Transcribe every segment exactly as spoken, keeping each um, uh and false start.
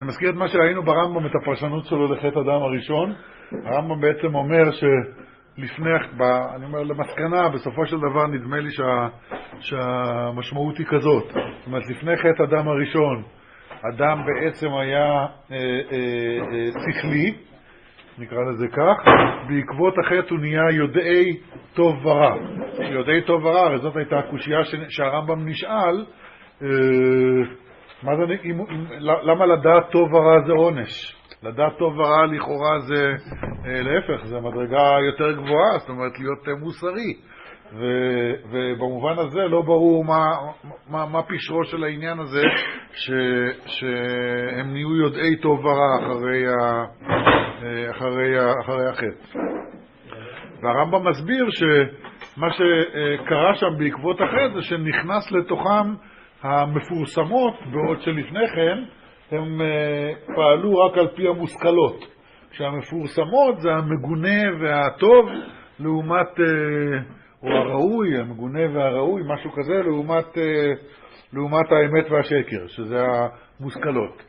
אני מזכיר את מה שראינו ברמב"ם, את הפרשנות שלו לחטא אדם הראשון. הרמב"ם בעצם אומר שלפני, אני אומר למסקנה, בסופו של דבר נדמה לי שה, שהמשמעות היא כזאת. זאת אומרת, לפני חטא אדם הראשון, אדם בעצם היה אה, אה, אה, שכלי, נקרא לזה כך. בעקבות החטא הוא נהיה יודעי טוב ורע. יודעי טוב ורע, הרי זאת הייתה הקושייה שהרמב"ם נשאל, אה, מה זה, אם, אם, למה לדעת טוב ורע זה עונש? לדעת טוב ורע לכאורה זה אה, להפך, זה מדרגה יותר גבוהה, זאת אומרת להיות אה, מוסרי. ו, ובמובן הזה לא ברור מה, מה, מה פשרו של העניין הזה ש, שהם נהיו יודעי טוב ורע אחרי, ה, אחרי, ה, אחרי החטא. והרמב"ם מסביר שמה שקרה שם בעקבות החטא זה שנכנס לתוכם המפורסמות, בעוד שלפני כן הם פעלו רק על פי המושכלות. כשהמפורסמות זה המגונה והטוב לעומת, או הראוי, המגונה והראוי, משהו כזה, לעומת, לעומת האמת והשקר, שזה המושכלות.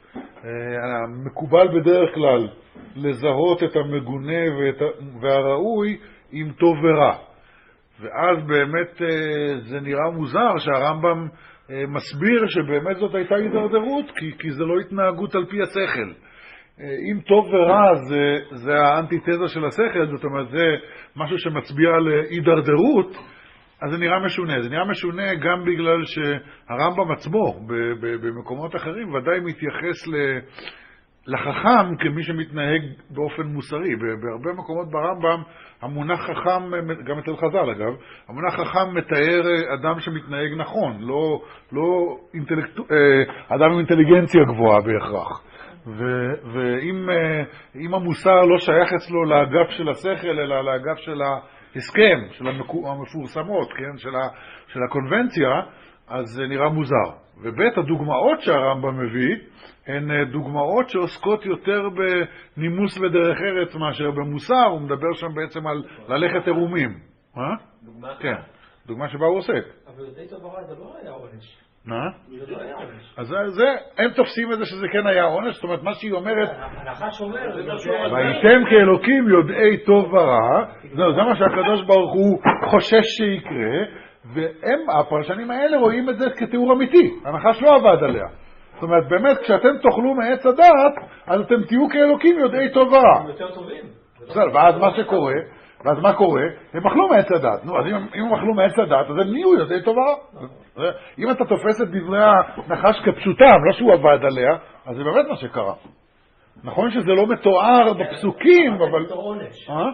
מקובל בדרך כלל לזהות את המגונה והראוי עם טוב ורע. ואז באמת זה נראה מוזר שהרמב"ם מסביר שבאמת זאת הייתה הידרדרות, כי, כי זה לא התנהגות על פי השכל. אם טוב ורע זה, זה האנטיתזה של השכל, זאת אומרת זה משהו שמצביע על הידרדרות, אז זה נראה משונה. זה נראה משונה גם בגלל שהרמב"ם עצמו במקומות אחרים ודאי מתייחס לחכם כמי שמתנהג באופן מוסרי. בהרבה מקומות ברמב"ם המונח חכם, גם אצל חז"ל אגב, המונח חכם מתאר אדם שמתנהג נכון, לא, לא אינטלקטו, אדם עם אינטליגנציה גבוהה בהכרח. ו- ואם אם המוסר לא שייך אצלו לאגף של השכל אלא לאגף של ההסכם, של המפורסמות, כן? של, ה- של הקונבנציה, אז זה נראה מוזר. ובית הדוגמאות שהרמב"ם מביא הן דוגמאות שעוסקות יותר בנימוס ודרך ארץ מאשר במוסר. הוא מדבר שם בעצם על ללכת עירומים. אה? דוגמה? כן, דוגמה שבה הוא עוסק. אבל יודעי טוב ורע זה לא היה עונש. מה? זה לא היה עונש. אז זה, הם תופסים את זה שזה כן היה עונש, זאת אומרת מה שהיא אומרת, הנחש אומר, זה לא שומע. והייתם כאלוקים יודעי טוב ורע, זה מה שהקדוש ברוך הוא חושש שיקרה, והם, הפרשנים האלה רואים את זה כתיאור אמיתי, הנחש לא עבד עליה. זאת אומרת, באמת, כשאתם תאכלו מעץ הדעת, אז אתם תהיו כאלוקים יודעי טוב ורע. הם יותר טובים. בסדר, ואז מה שקורה, ואז מה קורה? הם אכלו מעץ הדעת. נו, אז אם, אם הם אכלו מעץ הדעת, אז הם נהיו יודעי טוב ורע. אם אתה תופס את דברי הנחש כפשוטם, לא שהוא עבד עליה, אז זה באמת מה שקרה. נכון שזה לא מתואר בפסוקים, אבל... זה עונש. אה?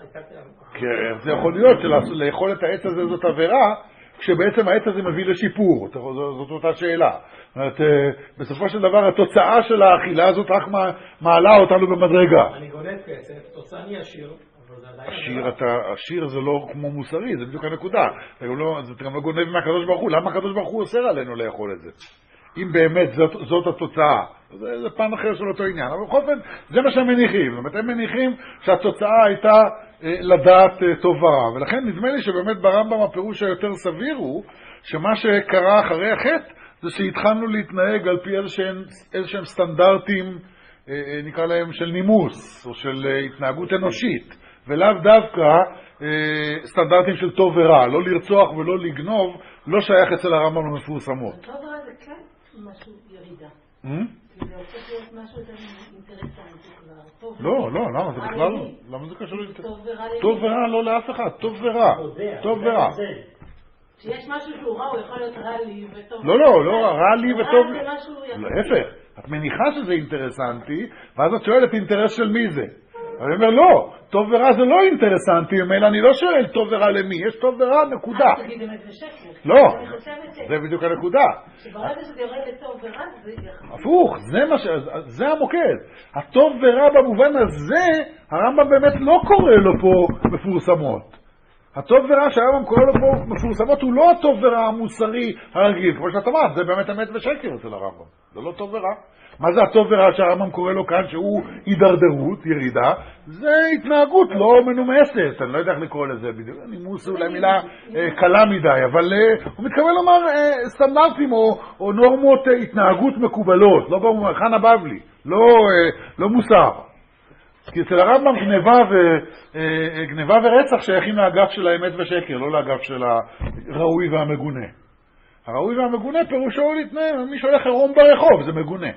כן, זה יכול להיות שלאכול את העץ הזה זאת עבירה, כשבעצם העץ הזה מביא לשיפור. זאת אותה שאלה. זאת אומרת, בסופו של דבר התוצאה של האכילה הזאת רק מעלה אותנו במדרגה. אני גונב כסף, תוצאה אני עשיר. השיר, אתה, השיר זה לא כמו מוסרי, זה בדיוק הנקודה. אתה גם לא, אתה גם לא גונב מהקדוש ברוך הוא. למה הקדוש ברוך הוא אוסר עלינו לאכול את זה? אם באמת זאת, זאת התוצאה, זה, זה פן אחר של אותו עניין. אבל בכל אופן, זה מה שהם מניחים. זאת אומרת, הם מניחים שהתוצאה הייתה אה, לדעת אה, טוב ורע. ולכן נדמה לי שבאמת ברמב"ם הפירוש היותר סביר הוא, שמה שקרה אחרי החטא, זה שהתחלנו להתנהג על פי איזשהם, איזשהם סטנדרטים, אה, נקרא להם של נימוס, או של אה, התנהגות אנושית. ולאו דווקא אה, סטנדרטים של טוב ורע, לא לרצוח ולא לגנוב, לא שייך אצל הרמב"ם המפורסמות. טוב ורע זה כן משהו ירידה. זה הופך להיות משהו יותר אינטרסנטי כבר. לא, לא, למה? זה בכלל לא. למה זה קשור לאינטרסנטי? טוב ורע לא לאף אחד, טוב ורע. טוב ורע. שיש משהו שהוא רע, הוא יכול להיות רע לי וטוב. לא, לא, לא, רע לי וטוב. רע זה משהו יפה. להפך, את מניחה שזה אינטרסנטי, ואז את שואלת אינטרס של מי זה. אני אומר, לא, טוב ורע זה לא אינטרסנטי, אלא אני לא שואל טוב ורע למי, יש טוב ורע, נקודה. אז תגיד אמת ושקר. לא, זה בדיוק הנקודה. שברגע שזה יורד לטוב ורע, זה יחד. הפוך, זה מה ש... זה המוקד. הטוב ורע במובן הזה, הרמב"ם באמת לא קורא לו פה מפורסמות. הטוב ורע שהרמב"ם קורא לו פה מפורסמות הוא לא הטוב ורע המוסרי הרגיל, כמו שאת אמרת, זה באמת אמת ושקר אצל הרמב"ם. זה לא טוב ורע. מה זה הטוב ורע שהרמב"ם קורא לו כאן שהוא הידרדרות, ירידה? זה התנהגות לא מנומסת, אני לא יודע איך לקרוא לזה בדיוק, נימוס אולי מילה קלה מדי, אבל הוא מתכוון לומר סטנדרטים או נורמות התנהגות מקובלות, לא במובן, חנה בבלי, לא, לא מוסר. כי אצל הרמב"ם גניבה, ו, גניבה ורצח שייכים לאגף של האמת ושקר, לא לאגף של הראוי והמגונה. הראוי והמגונה פירושו להתנהל, מי שהולך עירום ברחוב, זה מגונה.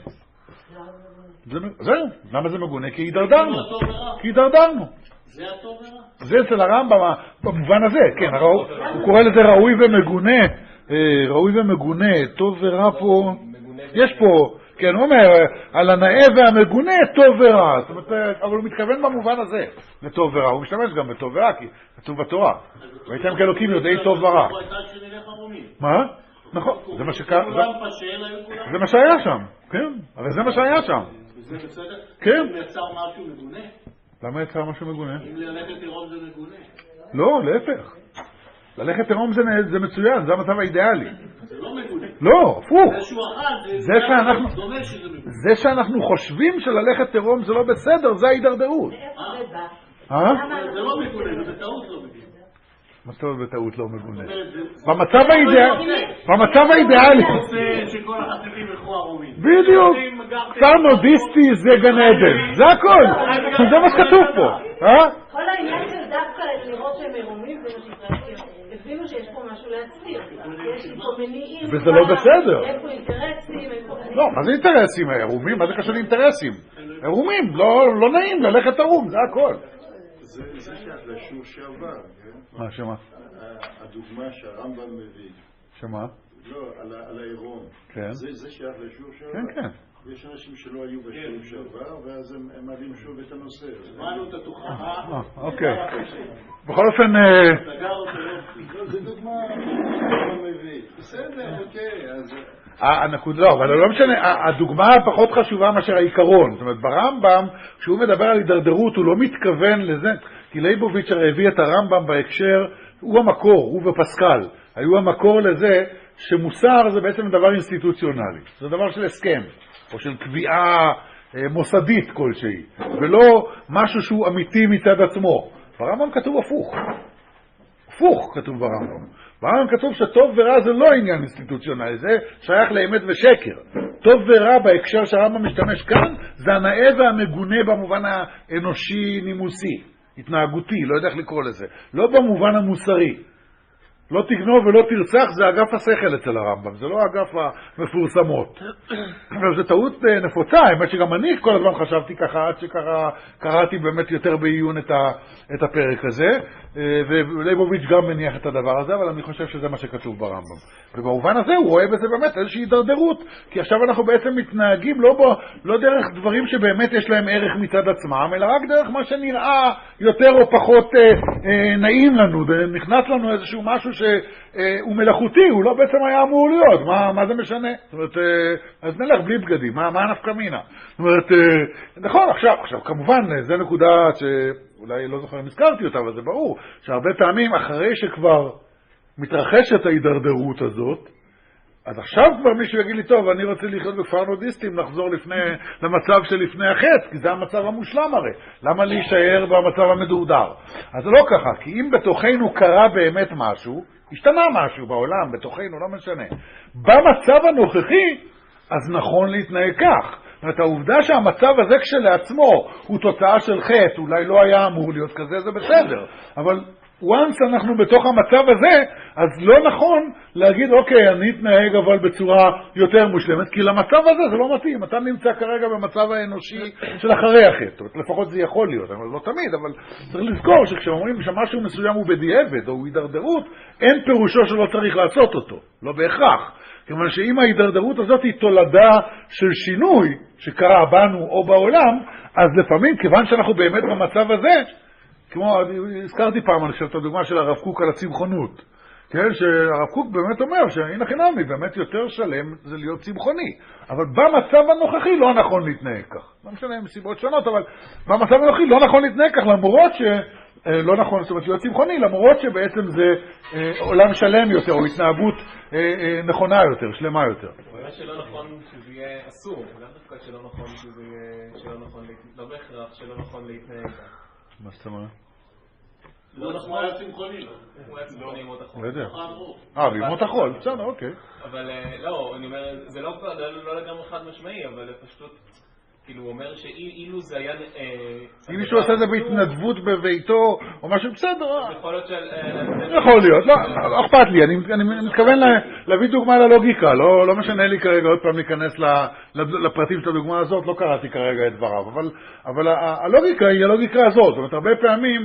זה, זהו, למה זה מגונה? כי הידרדרנו. כי הידרדרנו. זה הטוב ורע? זה אצל הרמב"ם, במובן הזה, כן, הראו, הוא קורא לזה ראוי ומגונה, ראוי ומגונה, טוב ורע פה, יש פה, כן, הוא אומר, על הנאה והמגונה, טוב ורע, זאת אומרת, אבל הוא מתכוון במובן הזה, לטוב ורע, הוא משתמש גם בטוב ורע, כי כתוב בתורה, והייתם כאלוקים יודעי טוב ורע. מה? נכון, זה מה שקרה, זה מה שהיה שם, כן, אבל זה מה שהיה שם. זה בסדר? כן. אם יצר משהו מגונה? למה יצר משהו מגונה? אם ללכת עירום זה מגונה? לא, להפך. ללכת עירום זה, זה מצוין, זה המצב האידיאלי. זה לא מגונה. לא, הפוך. זה שהוא אכל, זה שאנחנו, דומה שזה מגונה. זה שאנחנו חושבים שללכת עירום זה לא בסדר, זה ההידרדרות. אה? זה לא מגונה, זה בטעות לא מגונה. מה זאת אומרת בטעות לא מגונה? במצב האידיאלי, במצב האידיאלי. שכל החסידים ילכו ערומים. בדיוק. כפר נודיסטי זה גן עדן, זה הכל. זה מה שכתוב פה. כל העניין של דווקא לראות שהם עירומים זה מה שהתרסקר. הבינו שיש פה משהו להסתיר. יש לי פה מניעים. וזה לא בסדר. איפה אינטרסים, איפה... לא, מה זה אינטרסים? עירומים? מה זה קשור לאינטרסים? עירומים, לא נעים ללכת ערום, זה הכל. זה שייך לשיעור שעבר, כן? מה, שמה? הדוגמה שהרמב"ם מביא. שמה? לא, על העירום. כן. זה שייך לשיעור שעבר? כן, כן. יש אנשים שלא היו בשיעור שעבר, ואז הם מעלים שוב את הנושא. שמענו את התוכחה. אוקיי. בכל אופן... זה דוגמה שהרמב"ם מביא. בסדר, אוקיי, אז... הנקודה, לא, אבל לא משנה, הדוגמה פחות חשובה מאשר העיקרון. זאת אומרת, ברמב"ם, כשהוא מדבר על הידרדרות, הוא לא מתכוון לזה, כי ליבוביץ' הרי הביא את הרמב"ם בהקשר, הוא המקור, הוא ופסקל, היו המקור לזה שמוסר זה בעצם דבר אינסטיטוציונלי. זה דבר של הסכם, או של קביעה מוסדית כלשהי, ולא משהו שהוא אמיתי מצד עצמו. ברמב"ם כתוב הפוך. הפוך כתוב ברמב"ם. ברמב"ם כתוב שטוב ורע זה לא עניין אינסטיטוציונלי, זה שייך לאמת ושקר. טוב ורע בהקשר שהרמב"ם משתמש כאן, זה הנאה והמגונה במובן האנושי נימוסי, התנהגותי, לא יודע איך לקרוא לזה. לא במובן המוסרי. לא תגנוב ולא תרצח, זה אגף השכל אצל הרמב"ם, זה לא אגף המפורסמות. אבל זו טעות נפוצה, האמת שגם אני כל הזמן חשבתי ככה, עד שקראתי באמת יותר בעיון את, ה, את הפרק הזה, וליבוביץ' גם מניח את הדבר הזה, אבל אני חושב שזה מה שכתוב ברמב"ם. ובמובן הזה הוא רואה בזה באמת איזושהי הידרדרות, כי עכשיו אנחנו בעצם מתנהגים לא, בו, לא דרך דברים שבאמת יש להם ערך מצד עצמם, אלא רק דרך מה שנראה יותר או פחות אה, אה, נעים לנו, ונכנס לנו איזשהו משהו שהוא מלאכותי, הוא לא בעצם היה אמור להיות, מה, מה זה משנה? זאת אומרת, אז נלך בלי בגדים, מה, מה נפקא מינה? זאת אומרת, נכון, עכשיו, עכשיו, כמובן, זה נקודה שאולי לא זוכר אם הזכרתי אותה, אבל זה ברור, שהרבה פעמים אחרי שכבר מתרחשת ההידרדרות הזאת, אז עכשיו כבר מישהו יגיד לי, טוב, אני רוצה לחיות בכפר נודיסטים, לחזור לפני, למצב שלפני החטא, כי זה המצב המושלם הרי. למה להישאר במצב המדורדר? אז זה לא ככה, כי אם בתוכנו קרה באמת משהו, השתנה משהו בעולם, בתוכנו, לא משנה. במצב הנוכחי, אז נכון להתנהג כך. זאת אומרת, העובדה שהמצב הזה כשלעצמו הוא תוצאה של חטא, אולי לא היה אמור להיות כזה, זה בסדר. אבל once אנחנו בתוך המצב הזה, אז לא נכון להגיד, אוקיי, אני אתנהג אבל בצורה יותר מושלמת, כי למצב הזה זה לא מתאים. אתה נמצא כרגע במצב האנושי של אחרי החטא. לפחות זה יכול להיות, אבל לא תמיד, אבל צריך לזכור שכשאומרים שמשהו מסוים הוא בדיעבד או הידרדרות, אין פירושו שלא צריך לעשות אותו, לא בהכרח. כיוון שאם ההידרדרות הזאת היא תולדה של שינוי שקרה בנו או בעולם, אז לפעמים, כיוון שאנחנו באמת במצב הזה, כמו, הזכרתי פעם, אני חושב את הדוגמה של הרב קוק על הצמחונות. כן, שהרב קוק באמת אומר שהנה חינמי, באמת יותר שלם זה להיות צמחוני. אבל במצב הנוכחי לא נכון להתנהג כך. לא משנה, מסיבות שונות, אבל במצב הנוכחי לא נכון להתנהג כך, למרות ש... לא נכון, זאת אומרת, להיות צמחוני, למרות שבעצם זה עולם שלם יותר, או התנהגות נכונה יותר, שלמה יותר. אולי שלא נכון שזה יהיה אסור, גם דווקא שלא נכון שזה יהיה, שלא נכון, לא בהכרח שלא נכון להתנהג כך. מה זאת אומרת? לא נכון, הוא היה צמחוני. הוא היה צמחוני עם עוד החול. לא יודע. אה, ועם עוד החול, בסדר, אוקיי. אבל לא, אני אומר, זה לא לגמרי חד משמעי, אבל פשוט, כאילו הוא אומר שאילו זה היה... אם מישהו עושה את זה בהתנדבות בביתו, או משהו בסדר. יכול להיות של... יכול להיות, לא אכפת לי, אני מתכוון להביא דוגמה ללוגיקה, לא משנה לי כרגע עוד פעם להיכנס לפרטים של הדוגמה הזאת, לא קראתי כרגע את דבריו, אבל הלוגיקה היא הלוגיקה הזאת, זאת אומרת, הרבה פעמים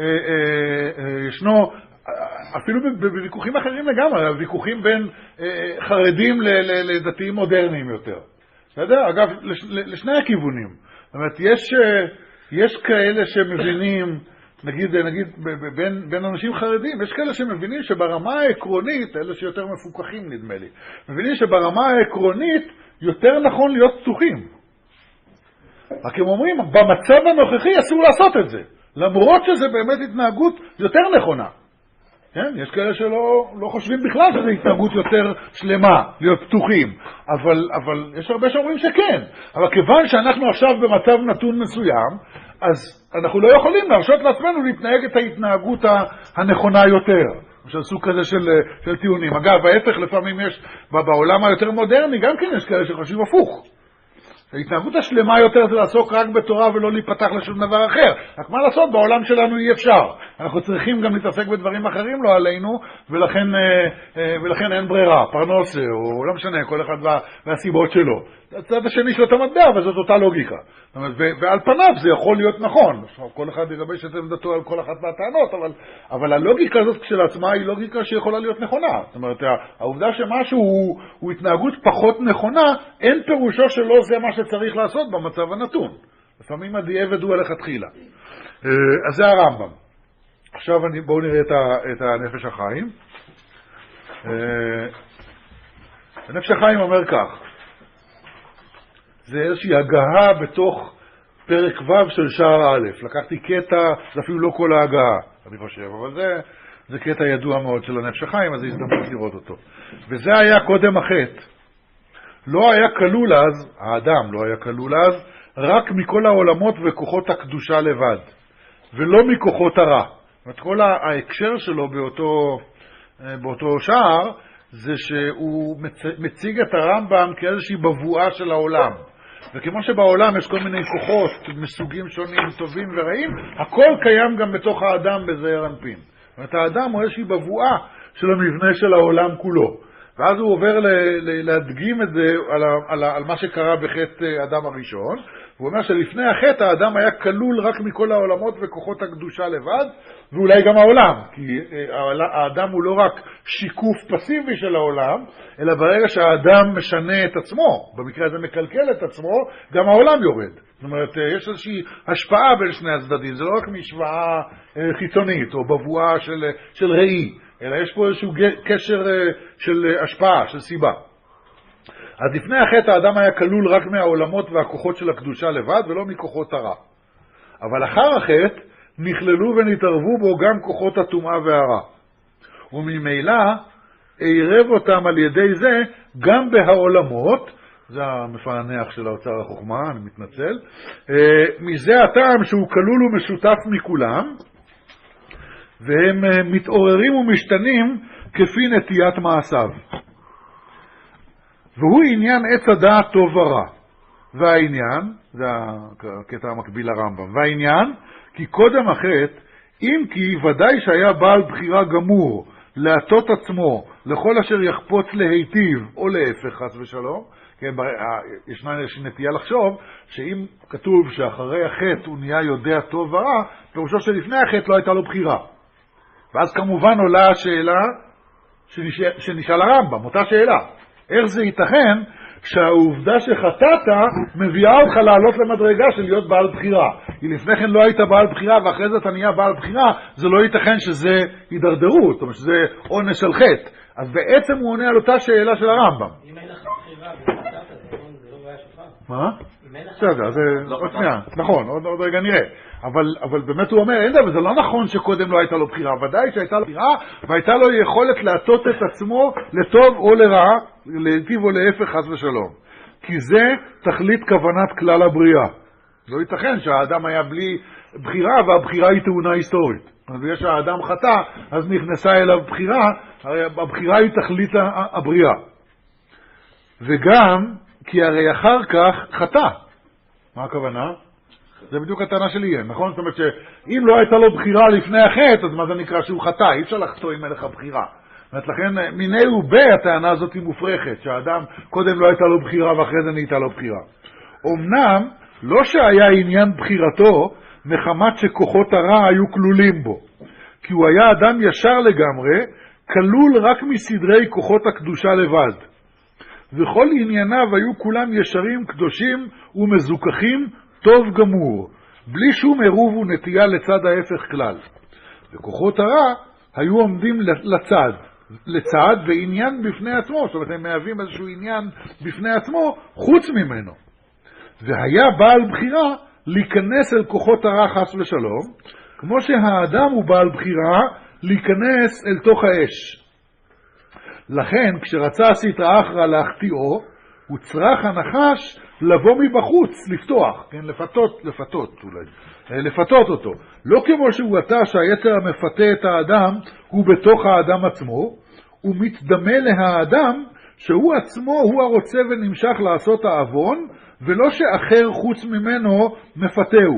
ישנו, אפילו בוויכוחים אחרים לגמרי, ויכוחים בין חרדים לדתיים מודרניים יותר. בסדר? אגב, לשני הכיוונים. זאת אומרת, יש, יש כאלה שמבינים, נגיד, נגיד, בין, בין אנשים חרדים, יש כאלה שמבינים שברמה העקרונית, אלה שיותר מפוקחים נדמה לי, מבינים שברמה העקרונית יותר נכון להיות פתוחים. רק הם אומרים, במצב הנוכחי אסור לעשות את זה. למרות שזה באמת התנהגות יותר נכונה. כן? יש כאלה שלא לא חושבים בכלל שזו התנהגות יותר שלמה, להיות פתוחים. אבל, אבל יש הרבה שאומרים שכן. אבל כיוון שאנחנו עכשיו במצב נתון מסוים, אז אנחנו לא יכולים להרשות לעצמנו להתנהג את ההתנהגות הנכונה יותר. של סוג כזה של, של טיעונים. אגב, ההפך לפעמים יש, בעולם היותר מודרני, גם כן יש כאלה שחושבים הפוך. ההתנהגות השלמה יותר זה לעסוק רק בתורה ולא להיפתח לשום דבר אחר. רק מה לעשות? בעולם שלנו אי אפשר. אנחנו צריכים גם להתעסק בדברים אחרים לא עלינו, ולכן, ולכן אין ברירה. פרנוס, או לא משנה, כל אחד וה, והסיבות שלו. הצד השני של אותו מטבע, אבל זאת אותה לוגיקה. זאת אומרת, ועל פניו זה יכול להיות נכון. כל אחד יגבש את עמדתו על כל אחת מהטענות, אבל, אבל הלוגיקה הזאת כשלעצמה היא לוגיקה שיכולה להיות נכונה. זאת אומרת, העובדה שמשהו הוא, הוא התנהגות פחות נכונה, אין פירושו שלא זה מה שצריך לעשות במצב הנתון. לפעמים הדיעבד הוא הלכת תחילה. אז זה הרמב"ם. עכשיו אני, בואו נראה את, ה, את הנפש החיים. הנפש החיים אומר כך, זה איזושהי הגהה בתוך פרק ו' של שער א'. לקחתי קטע, זה אפילו לא כל ההגהה, אני חושב, אבל זה, זה קטע ידוע מאוד של הנפש החיים, אז זה הזדמנות לראות אותו. וזה היה קודם החטא. לא היה כלול אז, האדם לא היה כלול אז, רק מכל העולמות וכוחות הקדושה לבד, ולא מכוחות הרע. זאת אומרת, כל ההקשר שלו באותו, באותו שער, זה שהוא מציג את הרמב"ם כאיזושהי בבואה של העולם. וכמו שבעולם יש כל מיני כוחות מסוגים שונים, טובים ורעים, הכל קיים גם בתוך האדם בזעיר אנפין. זאת אומרת, האדם הוא איזושהי בבואה של המבנה של העולם כולו. ואז הוא עובר להדגים את זה על, על, על מה שקרה בחטא האדם הראשון. הוא אומר שלפני החטא האדם היה כלול רק מכל העולמות וכוחות הקדושה לבד, ואולי גם העולם, כי האדם הוא לא רק שיקוף פסיבי של העולם, אלא ברגע שהאדם משנה את עצמו, במקרה הזה מקלקל את עצמו, גם העולם יורד. זאת אומרת, יש איזושהי השפעה בין שני הצדדים, זה לא רק משוואה חיצונית או בבואה של, של ראי, אלא יש פה איזשהו קשר של השפעה, של סיבה. אז לפני החטא האדם היה כלול רק מהעולמות והכוחות של הקדושה לבד, ולא מכוחות הרע. אבל אחר החטא נכללו ונתערבו בו גם כוחות הטומאה והרע. וממילא עירב אותם על ידי זה גם בהעולמות, זה המפענח של האוצר החוכמה, אני מתנצל, מזה הטעם שהוא כלול ומשותף מכולם, והם מתעוררים ומשתנים כפי נטיית מעשיו. והוא עניין עץ הדעת טוב ורע. והעניין, זה הקטע המקביל לרמב"ם, והעניין, כי קודם החטא, אם כי ודאי שהיה בעל בחירה גמור להטות עצמו לכל אשר יחפוץ להיטיב או להפך חס ושלום, כן, ישנה איזושהי נטייה לחשוב שאם כתוב שאחרי החטא הוא נהיה יודע טוב ורע, פירושו שלפני החטא לא הייתה לו בחירה. ואז כמובן עולה השאלה שנשאל, שנשאל הרמב"ם, אותה שאלה. איך זה ייתכן שהעובדה שחטאת מביאה אותך לעלות למדרגה של להיות בעל בחירה? כי לפני כן לא היית בעל בחירה ואחרי זה אתה נהיה בעל בחירה, זה לא ייתכן שזה הידרדרות, זאת אומרת שזה עונש של חטא. אז בעצם הוא עונה על אותה שאלה של הרמב"ם. אם אין לך בחירה וחטאת, זה לא בעיה שלך. מה? בסדר, זה עוד שנייה, נכון, עוד, עוד רגע נראה. אבל, אבל באמת הוא אומר, אין דבר, זה לא נכון שקודם לא הייתה לו בחירה, ודאי שהייתה לו בחירה, והייתה לו יכולת להטות את עצמו לטוב או לרע, להיטיב או להפך חס ושלום. כי זה תכלית כוונת כלל הבריאה. לא ייתכן שהאדם היה בלי בחירה, והבחירה היא תאונה היסטורית. אז יש שהאדם חטא, אז נכנסה אליו בחירה, הבחירה היא תכלית הבריאה. וגם, כי הרי אחר כך חטא. מה הכוונה? זה בדיוק הטענה שלי יהיה, נכון? זאת אומרת שאם לא הייתה לו בחירה לפני החטא, אז מה זה נקרא שהוא חטא? אי אפשר לחטוא אם אין לך בחירה. זאת אומרת, לכן מיני ובי הטענה הזאת היא מופרכת, שהאדם קודם לא הייתה לו בחירה ואחרי זה נהייתה לו בחירה. אמנם, לא שהיה עניין בחירתו, מחמת שכוחות הרע היו כלולים בו. כי הוא היה אדם ישר לגמרי, כלול רק מסדרי כוחות הקדושה לבד. וכל ענייניו היו כולם ישרים, קדושים ומזוכחים, טוב גמור, בלי שום עירוב ונטייה לצד ההפך כלל. וכוחות הרע היו עומדים לצד, לצד בעניין בפני עצמו, זאת אומרת הם מהווים איזשהו עניין בפני עצמו חוץ ממנו. והיה בעל בחירה להיכנס אל כוחות הרע חס ושלום, כמו שהאדם הוא בעל בחירה להיכנס אל תוך האש. לכן כשרצה הסטרא אחרא להחטיאו, הוא צריך הנחש לבוא מבחוץ, לפתוח, כן, לפתות, לפתות אולי, לפתות אותו. לא כמו שהוא עתה שהיצר המפתה את האדם הוא בתוך האדם עצמו, הוא מתדמה להאדם שהוא עצמו הוא הרוצה ונמשך לעשות העוון, ולא שאחר חוץ ממנו מפתהו.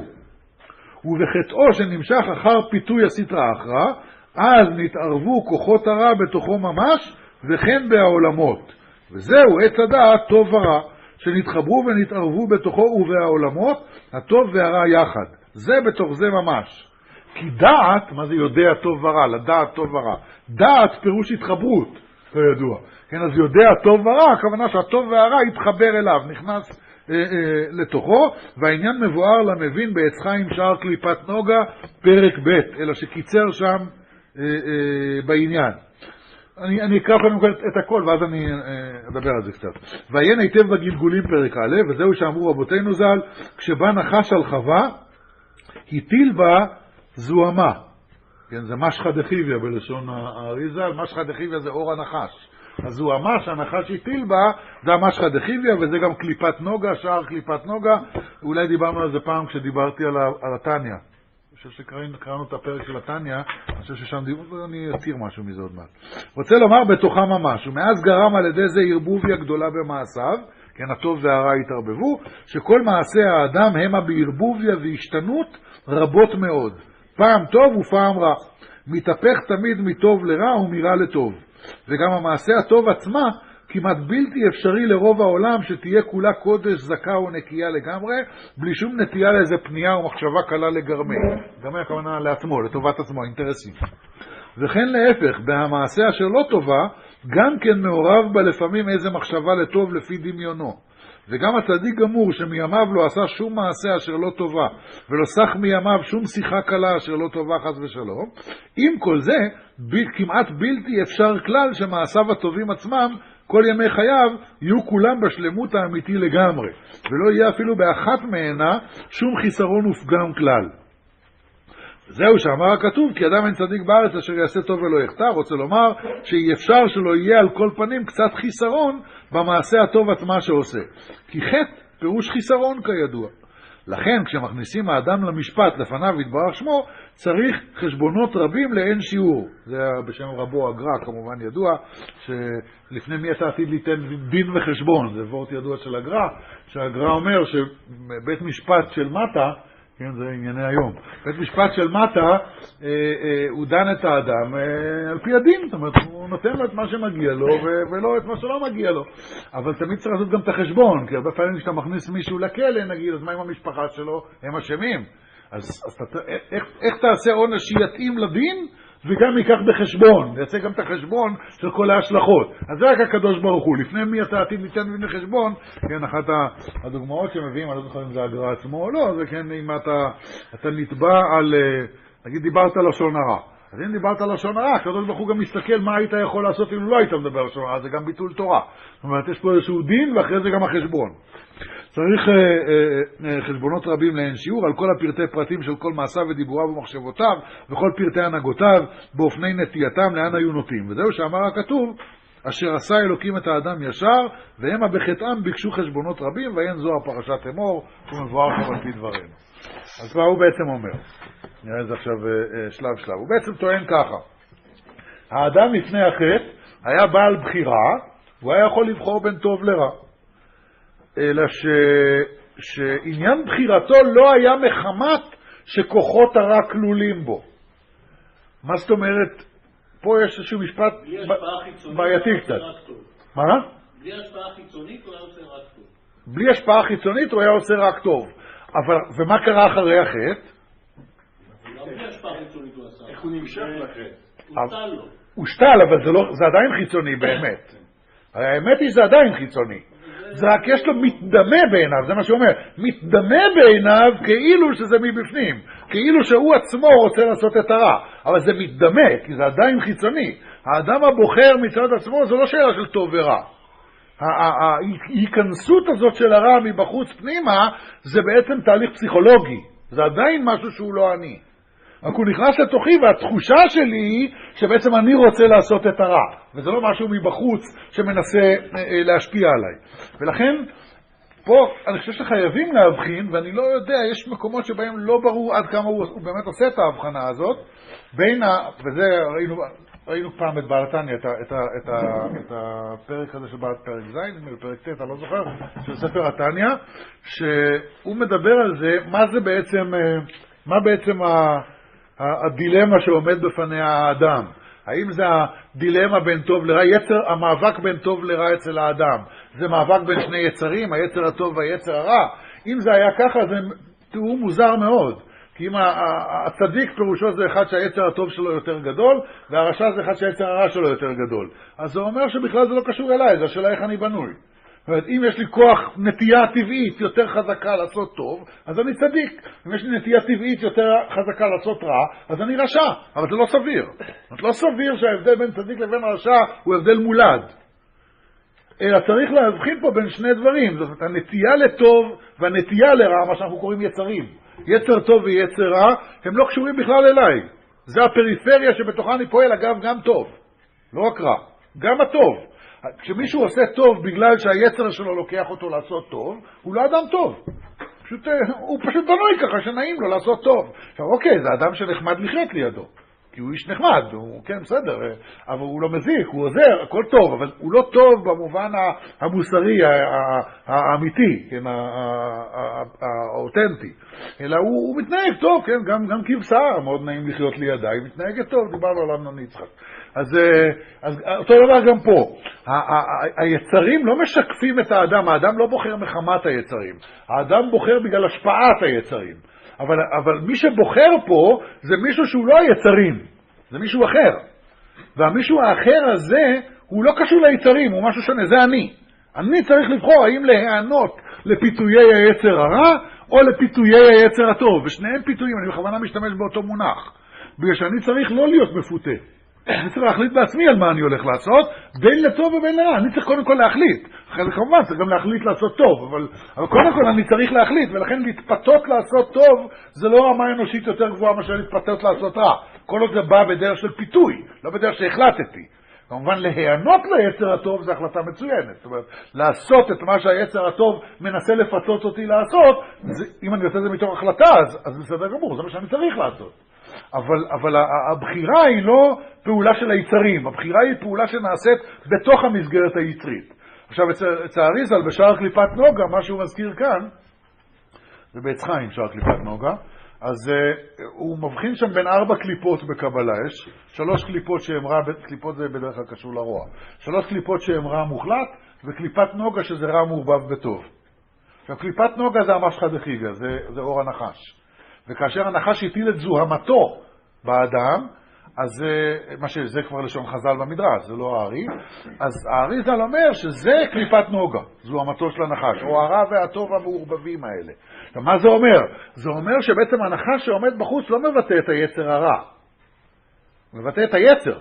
ובחטאו שנמשך אחר פיתוי הסטרא אחרא, אז נתערבו כוחות הרע בתוכו ממש, וכן בעולמות. וזהו עץ הדעת טוב ורע, שנתחברו ונתערבו בתוכו ובעולמות, הטוב והרע יחד. זה בתוך זה ממש. כי דעת, מה זה יודע טוב ורע? לדעת טוב ורע. דעת פירוש התחברות, כידוע. כן, אז יודע טוב ורע, הכוונה שהטוב והרע יתחבר אליו, נכנס אה, אה, לתוכו, והעניין מבואר למבין בעץ חיים שער קליפת נוגה, פרק ב', אלא שקיצר שם אה, אה, בעניין. אני, אני אקרא קודם כל את הכל, ואז אני אה, אדבר על זה קצת. ועיין היטב בגלגולים פרק א', וזהו שאמרו רבותינו ז"ל, כשבא נחש על חווה, הטיל בה זוהמה. כן, זה משחא דחיביא בלשון האריז"ל, משחא דחיביא זה אור הנחש. הזוהמה שהנחש הטיל בה, זה המשחא דחיביא, וזה גם קליפת נוגה, שער קליפת נוגה. אולי דיברנו על זה פעם כשדיברתי על, על התניא. אני חושב שקראנו את הפרק של התניא, אני חושב ששם דיברנו, אני אתיר משהו מזה עוד מעט. רוצה לומר בתוכה ממש, ומאז גרם על ידי זה ערבוביה גדולה במעשיו, כן, הטוב והרע התערבבו, שכל מעשי האדם המה בערבוביה והשתנות רבות מאוד. פעם טוב ופעם רע. מתהפך תמיד מטוב לרע ומרע לטוב. וגם המעשה הטוב עצמה כמעט בלתי אפשרי לרוב העולם שתהיה כולה קודש, זכה ונקייה לגמרי, בלי שום נטייה לאיזה פנייה ומחשבה קלה לגרמי. גרמי הכוונה לעצמו, לטובת עצמו, אינטרסים. וכן להפך, בהמעשה אשר לא טובה, גם כן מעורב בה לפעמים איזה מחשבה לטוב לפי דמיונו. וגם הצדיק גמור שמימיו לא עשה שום מעשה אשר לא טובה, ולא סך מימיו שום שיחה קלה אשר לא טובה חס ושלום, עם כל זה, ב- כמעט בלתי אפשר כלל שמעשיו הטובים עצמם, כל ימי חייו, יהיו כולם בשלמות האמיתי לגמרי, ולא יהיה אפילו באחת מהנה שום חיסרון ופגם כלל. זהו שאמר הכתוב, כי אדם אין צדיק בארץ אשר יעשה טוב ולא יחטא, רוצה לומר שאי אפשר שלא יהיה על כל פנים קצת חיסרון במעשה הטוב עצמה שעושה. כי חטא פירוש חיסרון כידוע. לכן כשמכניסים האדם למשפט לפניו יתברך שמו, צריך חשבונות רבים לאין שיעור. זה בשם רבו הגר"א כמובן ידוע, שלפני מי אתה עתיד ליתן דין וחשבון. זה וורט ידוע של הגר"א, שהגר"א אומר שבית משפט של מטה, כן, זה ענייני היום. בית משפט של מטה, אה, אה, הוא דן את האדם אה, על פי הדין, זאת אומרת, הוא נותן לו את מה שמגיע לו ו- ולא את מה שלא מגיע לו. אבל תמיד צריך לעשות גם את החשבון, כי הרבה פעמים כשאתה מכניס מישהו לכלא, נגיד, אז מה עם המשפחה שלו? הם אשמים. אז, אז אתה, איך, איך תעשה עונש שיתאים לדין? וגם ייקח בחשבון, יעשה גם את החשבון של כל ההשלכות. אז זה רק הקדוש ברוך הוא, לפני מי אתה עתיד ניתן דין וחשבון, כן, אחת הדוגמאות שמביאים, אני לא זוכר אם זה הגר"א עצמו או לא, זה כן, אם אתה, אתה נתבע על, נגיד דיברת על לשון הרע. אז אם דיברת על לשון הרע, הקדוש ברוך הוא גם מסתכל מה היית יכול לעשות אם לא היית מדבר על לשון הרע, זה גם ביטול תורה. זאת אומרת, יש פה איזשהו דין ואחרי זה גם החשבון. צריך אה, אה, אה, חשבונות רבים לאין שיעור על כל הפרטי פרטים של כל מעשיו ודיבוריו ומחשבותיו וכל פרטי הנהגותיו באופני נטייתם לאן היו נוטים. וזהו שאמר הכתוב, אשר עשה אלוקים את האדם ישר והם בחטאם ביקשו חשבונות רבים, ואין זו הפרשת אמור ומבואר פה על פי דברינו. אז מה הוא בעצם אומר? נראה את זה עכשיו אה, אה, שלב שלב. הוא בעצם טוען ככה, האדם לפני החטא היה בעל בחירה, הוא היה יכול לבחור בין טוב לרע. אלא שעניין בחירתו לא היה מחמת שכוחות הרע כלולים בו. מה זאת אומרת? פה יש איזשהו משפט בעייתי קצת. מה? בלי השפעה חיצונית הוא היה עושה רק טוב. בלי השפעה חיצונית הוא היה עושה רק טוב. אבל, ומה קרה אחרי החטא? לא בלי השפעה חיצונית הוא עשה. איך הוא נמשך לחטא? הוא שתל לו. הוא שתל, אבל זה, לא, זה עדיין חיצוני באמת. האמת היא שזה עדיין חיצוני. זה רק יש לו מתדמה בעיניו, זה מה שהוא אומר. מתדמה בעיניו כאילו שזה מבפנים. כאילו שהוא עצמו רוצה לעשות את הרע. אבל זה מתדמה, כי זה עדיין חיצוני. האדם הבוחר מצד עצמו זה לא שאלה של טוב ורע. ההיכנסות הזאת של הרע מבחוץ פנימה זה בעצם תהליך פסיכולוגי. זה עדיין משהו שהוא לא אני. רק הוא נכנס לתוכי והתחושה שלי היא שבעצם אני רוצה לעשות את הרע. וזה לא משהו מבחוץ שמנסה להשפיע עליי. ולכן פה אני חושב שחייבים להבחין, ואני לא יודע, יש מקומות שבהם לא ברור עד כמה הוא, הוא באמת עושה את ההבחנה הזאת, בין ה... וזה ראינו, ראינו פעם את בעל התניא, את, את, את, את הפרק הזה של בעל פרק זין, פרק ט', אני לא זוכר, של ספר התניא, שהוא מדבר על זה, מה זה בעצם, מה בעצם ה, הדילמה שעומד בפני האדם. האם זה הדילמה בין טוב לרע, יצר, המאבק בין טוב לרע אצל האדם, זה מאבק בין שני יצרים, היצר הטוב והיצר הרע? אם זה היה ככה, זה תיאור מוזר מאוד. כי אם הצדיק פירושו זה אחד שהיצר הטוב שלו יותר גדול, והרשע זה אחד שהיצר הרע שלו יותר גדול. אז זה אומר שבכלל זה לא קשור אליי, זה השאלה איך אני בנוי. זאת אומרת, אם יש לי כוח נטייה טבעית יותר חזקה לעשות טוב, אז אני צדיק. אם יש לי נטייה טבעית יותר חזקה לעשות רע, אז אני רשע. אבל זה לא סביר. זאת לא סביר שההבדל בין צדיק לבין רשע הוא הבדל מולד. אלא צריך להבחין פה בין שני דברים. זאת אומרת, הנטייה לטוב והנטייה לרע, מה שאנחנו קוראים יצרים. יצר טוב ויצר רע, הם לא קשורים בכלל אליי. זה הפריפריה שבתוכה אני פועל, אגב, גם טוב. לא רק רע. גם הטוב. כשמישהו עושה טוב בגלל שהיצר שלו לוקח אותו לעשות טוב, הוא לא אדם טוב. פשוט, הוא פשוט בנוי ככה שנעים לו לעשות טוב. עכשיו, אוקיי, זה אדם שנחמד לחיות לידו. כי הוא איש נחמד, הוא, כן, בסדר, אבל הוא לא מזיק, הוא עוזר, הכל טוב, אבל הוא לא טוב במובן המוסרי, האמיתי, כן, האותנטי. אלא הוא, הוא מתנהג טוב, כן, גם, גם כבשר, מאוד נעים לחיות לידיי, הוא מתנהג טוב, דיברנו על אמנון יצחק. אז, אז אותו דבר גם פה. היצרים לא משקפים את האדם, האדם לא בוחר מחמת היצרים. האדם בוחר בגלל השפעת היצרים. אבל, אבל מי שבוחר פה זה מישהו שהוא לא היצרים, זה מישהו אחר. והמישהו האחר הזה הוא לא קשור ליצרים, הוא משהו שונה, זה אני. אני צריך לבחור האם להיענות לפיתויי היצר הרע או לפיתויי היצר הטוב. ושניהם פיתויים, אני בכוונה משתמש באותו מונח. בגלל שאני צריך לא להיות מפותה. אני צריך להחליט בעצמי על מה אני הולך לעשות, בין לטוב ובין לרע. אני צריך קודם כל להחליט. אחרי זה כמובן צריך גם להחליט לעשות טוב, אבל, אבל קודם כל אני צריך להחליט, ולכן להתפתות לעשות טוב זה לא רמה אנושית יותר גבוהה מאשר להתפתות לעשות רע. כל עוד זה בא בדרך של פיתוי, לא בדרך שהחלטתי. כמובן להיענות ליצר הטוב זה החלטה מצוינת. זאת אומרת, לעשות את מה שהיצר הטוב מנסה לפתות אותי לעשות, זה, אם אני עושה את זה מתוך החלטה, אז, אז בסדר גמור, זה מה שאני צריך לעשות. אבל, אבל הבחירה היא לא פעולה של היצרים, הבחירה היא פעולה שנעשית בתוך המסגרת היצרית. עכשיו, אצל האריז"ל בשער קליפת נוגה, מה שהוא מזכיר כאן, זה בעץ חיים שער קליפת נוגה, אז uh, הוא מבחין שם בין ארבע קליפות בקבלה, יש שלוש קליפות שהם רע, קליפות זה בדרך כלל קשור לרוע, שלוש קליפות שהם רע מוחלט, וקליפת נוגה שזה רע מעורבב בטוב. עכשיו, קליפת נוגה זה המשחא דחיגה, זה, זה אור הנחש. וכאשר הנחש הטיל את זוהמתו באדם, אז מה שזה כבר לשון חז"ל במדרש, זה לא הארי, אז האריז"ל אומר שזה קליפת נוגה, זוהמתו של הנחש, או הרע והטוב המעורבבים האלה. מה זה אומר? זה אומר שבעצם הנחש שעומד בחוץ לא מבטא את היצר הרע, הוא מבטא את היצר.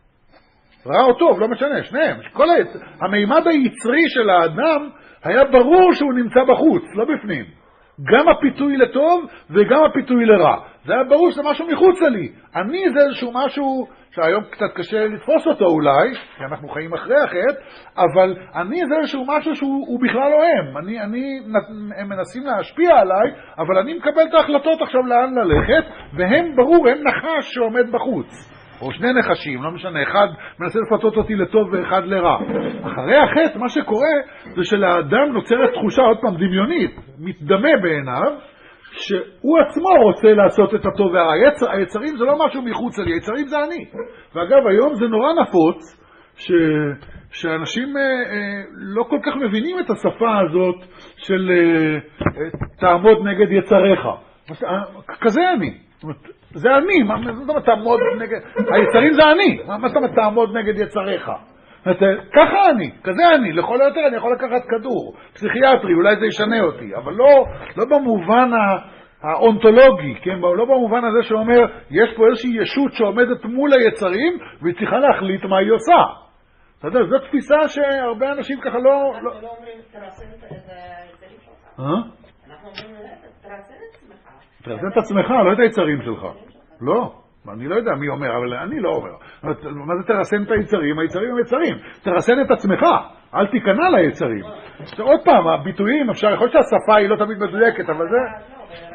רע או טוב, לא משנה, שניהם. כל היצר, המימד היצרי של האדם היה ברור שהוא נמצא בחוץ, לא בפנים. גם הפיתוי לטוב וגם הפיתוי לרע. זה היה ברור שזה משהו מחוץ לי. אני זה איזשהו משהו שהיום קצת קשה לתפוס אותו אולי, כי אנחנו חיים אחרי החטא, אבל אני זה איזשהו משהו שהוא בכלל לא הם. אני, אני, הם מנסים להשפיע עליי, אבל אני מקבל את ההחלטות עכשיו לאן ללכת, והם ברור, הם נחש שעומד בחוץ. או שני נחשים, לא משנה, אחד מנסה לפתות אותי לטוב ואחד לרע. אחרי החטא, מה שקורה זה שלאדם נוצרת תחושה, עוד פעם דמיונית, מתדמה בעיניו, שהוא עצמו רוצה לעשות את הטוב והרע. היצר, היצרים זה לא משהו מחוץ לי, היצרים זה אני. ואגב, היום זה נורא נפוץ, ש... שאנשים אה, אה, לא כל כך מבינים את השפה הזאת של אה, אה, תעמוד נגד יצריך. כזה אני. זה אני. מה זאת אומרת תעמוד נגד... היצרים זה אני. מה זאת אומרת תעמוד נגד יצריך? ככה אני, כזה אני. לכל היותר אני יכול לקחת כדור. פסיכיאטרי, אולי זה ישנה אותי. אבל לא, לא במובן האונתולוגי, כן? לא במובן הזה שאומר, יש פה איזושהי ישות שעומדת מול היצרים, והיא צריכה להחליט מה היא עושה. אתה יודע, זו תפיסה שהרבה אנשים ככה לא... אנחנו לא אומרים, תרסן את היצרים שלך. אה? אנחנו אומרים, תרסן את עצמך. תרסן את עצמך, לא את היצרים שלך. לא. אני לא יודע מי אומר, אבל אני לא אומר. מה זה תרסן את היצרים? היצרים הם יצרים. תרסן את עצמך. אל תיכנע ליצרים. עוד פעם, הביטויים, אפשר, יכול להיות שהשפה היא לא תמיד מדויקת, אבל זה...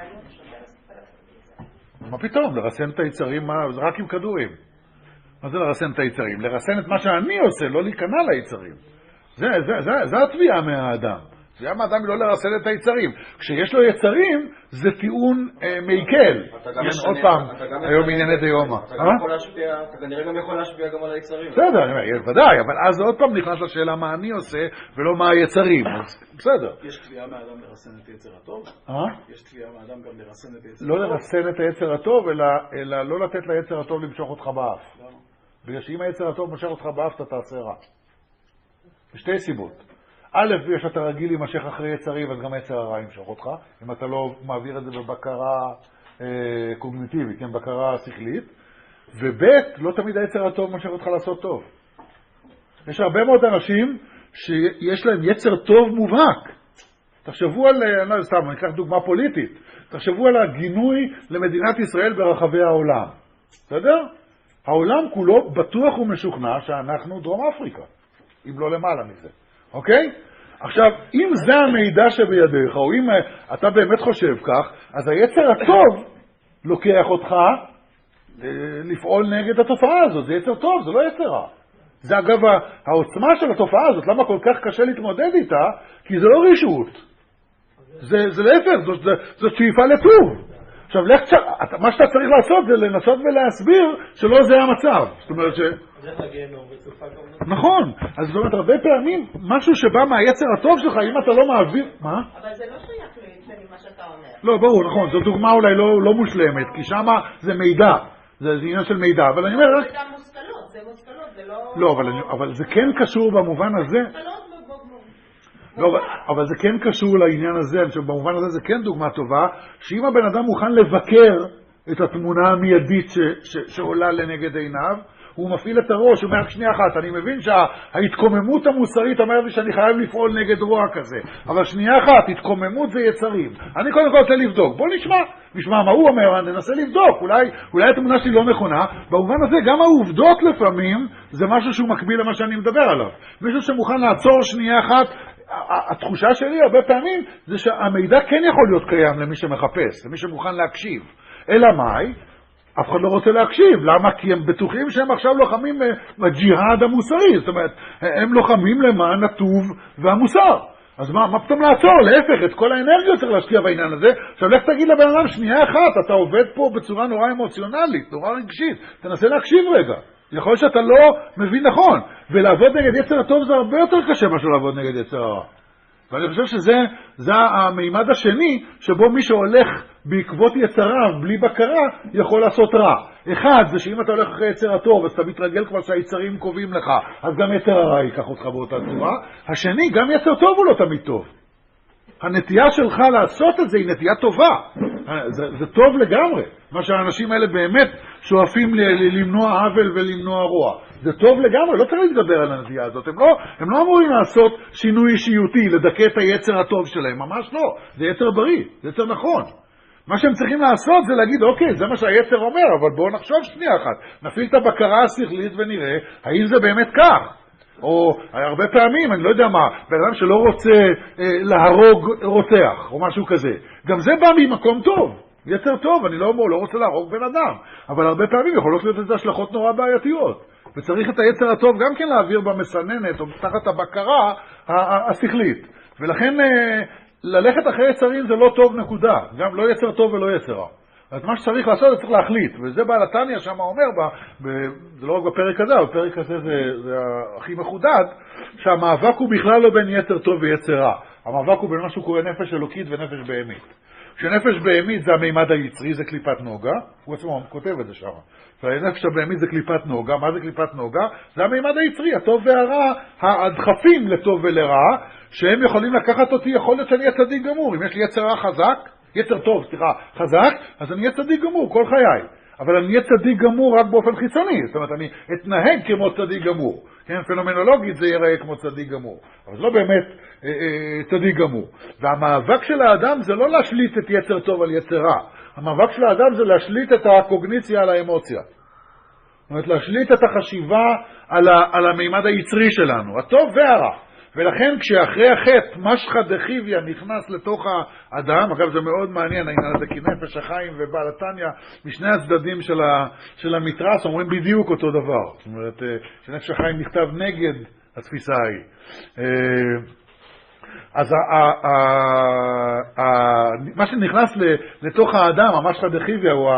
מה פתאום? לרסן את היצרים, זה רק עם כדורים. מה זה לרסן את היצרים? לרסן את מה שאני עושה, לא להיכנע ליצרים. זה, זה, זה, זה התביעה מהאדם. התביעה מהאדם היא לא לרסן את היצרים. כשיש לו יצרים, זה טיעון אה, מייקל. עוד פעם, היום ענייני דיומא. אתה כנראה גם יכול להשפיע גם על היצרים. בסדר, אני אומר, ודאי, אבל אז עוד פעם נכנס לשאלה מה אני עושה, ולא מה היצרים. בסדר. יש תביעה מהאדם לרסן את היצר הטוב? אה? יש תביעה מהאדם גם לרסן את היצר לא לרסן את היצר הטוב, אלא לא לתת ליצר הטוב למשוך אותך באף. בגלל שאם היצר הטוב משך אותך באף, אתה תעשה רע. בשתי סיבות. א', בגלל שאתה רגיל להימשך אחרי יצרים, אז גם היצר הרע ימשוך אותך, אם אתה לא מעביר את זה בבקרה אה, קוגניטיבית, כן, בקרה שכלית. וב', לא תמיד היצר הטוב משך אותך לעשות טוב. יש הרבה מאוד אנשים שיש להם יצר טוב מובהק. תחשבו על, אני לא יודע, סתם, אני אקח דוגמה פוליטית. תחשבו על הגינוי למדינת ישראל ברחבי העולם. בסדר? העולם כולו בטוח ומשוכנע שאנחנו דרום אפריקה, אם לא למעלה מזה. אוקיי? עכשיו, אם זה המידע שבידיך, או אם אתה באמת חושב כך, אז היצר הטוב לוקח אותך לפעול נגד התופעה הזאת. זה יצר טוב, זה לא יצר רע. זה אגב העוצמה של התופעה הזאת. למה כל כך קשה להתמודד איתה? כי זה לא רשעות. זה, זה להפך, זאת, זאת שאיפה לטוב. עכשיו, מה שאתה צריך לעשות זה לנסות ולהסביר שלא זה המצב. זאת אומרת ש... נכון. אז זאת אומרת, הרבה פעמים, משהו שבא מהיצר הטוב שלך, אם אתה לא מעביר... מה? אבל זה לא שייך למה שאתה אומר. לא, ברור, נכון. זו דוגמה אולי לא, לא מושלמת, כי שמה זה מידע. זה עניין של מידע. אבל אני אומר... זה גם מושכלות, זה מושכלות, זה לא... לא, אבל, אני, אבל זה כן קשור במובן הזה... לא, אבל זה כן קשור לעניין הזה, שבמובן הזה זה כן דוגמה טובה, שאם הבן אדם מוכן לבקר את התמונה המיידית ש, ש, שעולה לנגד עיניו, הוא מפעיל את הראש, הוא אומר רק שנייה אחת, אני מבין שההתקוממות המוסרית אומרת לי שאני חייב לפעול נגד רוע כזה, אבל שנייה אחת, התקוממות זה יצרים. אני קודם כל רוצה לבדוק, בוא נשמע, נשמע מה הוא אומר, ננסה לבדוק, אולי, אולי התמונה שלי לא נכונה, במובן הזה גם העובדות לפעמים זה משהו שהוא מקביל למה שאני מדבר עליו. מישהו שמוכן לעצור שנייה אחת, התחושה שלי הרבה פעמים זה שהמידע כן יכול להיות קיים למי שמחפש, למי שמוכן להקשיב. אלא מאי? אף אחד לא רוצה להקשיב. למה? כי הם בטוחים שהם עכשיו לוחמים בג'יהאד המוסרי. זאת אומרת, הם לוחמים למען הטוב והמוסר. אז מה, מה פתאום לעצור? להפך, את כל האנרגיות צריך להשקיע בעניין הזה. עכשיו, לך תגיד לבן אדם, שנייה אחת, אתה עובד פה בצורה נורא אמוציונלית, נורא רגשית. תנסה להקשיב רגע. יכול להיות שאתה לא מבין נכון. ולעבוד נגד יצר הטוב זה הרבה יותר קשה משהו לעבוד נגד יצר הרע. ואני חושב שזה זה המימד השני, שבו מי שהולך בעקבות יצריו, בלי בקרה, יכול לעשות רע. אחד, זה שאם אתה הולך אחרי יצר הטוב, אז אתה מתרגל כבר שהיצרים קובעים לך, אז גם יצר הרע ייקח אותך באותה צורה. השני, גם יצר טוב הוא לא תמיד טוב. הנטייה שלך לעשות את זה היא נטייה טובה. זה, זה טוב לגמרי. מה שהאנשים האלה באמת שואפים ל- למנוע עוול ולמנוע רוע. זה טוב לגמרי, לא צריך להתגבר על הנטייה הזאת. הם לא, הם לא אמורים לעשות שינוי אישיותי, לדכא את היצר הטוב שלהם. ממש לא. זה יצר בריא, זה יצר נכון. מה שהם צריכים לעשות זה להגיד, אוקיי, זה מה שהיצר אומר, אבל בואו נחשוב שנייה אחת. נפעיל את הבקרה השכלית ונראה, האם זה באמת כך? או הרבה פעמים, אני לא יודע מה, בן אדם שלא רוצה אה, להרוג רוצח, או משהו כזה. גם זה בא ממקום טוב. יצר טוב, אני לא, לא רוצה להרוג בן אדם, אבל הרבה פעמים יכולות להיות לזה השלכות נורא בעייתיות, וצריך את היצר הטוב גם כן להעביר במסננת או תחת הבקרה השכלית, ולכן ללכת אחרי יצרים זה לא טוב נקודה, גם לא יצר טוב ולא יצר רע. אז מה שצריך לעשות זה צריך להחליט, וזה בעל התניא שם אומר, ב, ב, זה לא רק בפרק הזה, בפרק הזה זה, זה הכי מחודד, שהמאבק הוא בכלל לא בין יצר טוב ויצר רע, המאבק הוא בין מה שהוא קורא נפש אלוקית ונפש בהמית. כשנפש בהמית זה המימד היצרי, זה קליפת נוגה, הוא עצמו כותב את זה שם. והנפש הבהמית זה קליפת נוגה, מה זה קליפת נוגה? זה המימד היצרי, הטוב והרע, הדחפים לטוב ולרע, שהם יכולים לקחת אותי, יכול להיות שאני אהיה צדיק גמור, אם יש לי יצר רע חזק, יצר טוב, סליחה, חזק, אז אני אהיה צדיק גמור כל חיי. אבל אני אהיה צדיק גמור רק באופן חיצוני, זאת אומרת, אני אתנהג כמו צדיק גמור. כן, פנומנולוגית זה ייראה כמו צדיק גמור, אבל זה לא באמת אה, אה, צדיק גמור. והמאבק של האדם זה לא להשליט את יצר טוב על יצר רע. המאבק של האדם זה להשליט את הקוגניציה על האמוציה. זאת אומרת, להשליט את החשיבה על, ה, על המימד היצרי שלנו, הטוב והרע. ולכן כשאחרי החטא משחא דחיביא נכנס לתוך האדם, אגב זה מאוד מעניין העניין הזה, כי נפש החיים ובעל התניא משני הצדדים של, ה, של המתרס אומרים בדיוק אותו דבר. זאת אומרת שנפש החיים נכתב נגד התפיסה ההיא. אז ה, ה, ה, ה, מה שנכנס לתוך האדם, המשחא דחיביא הוא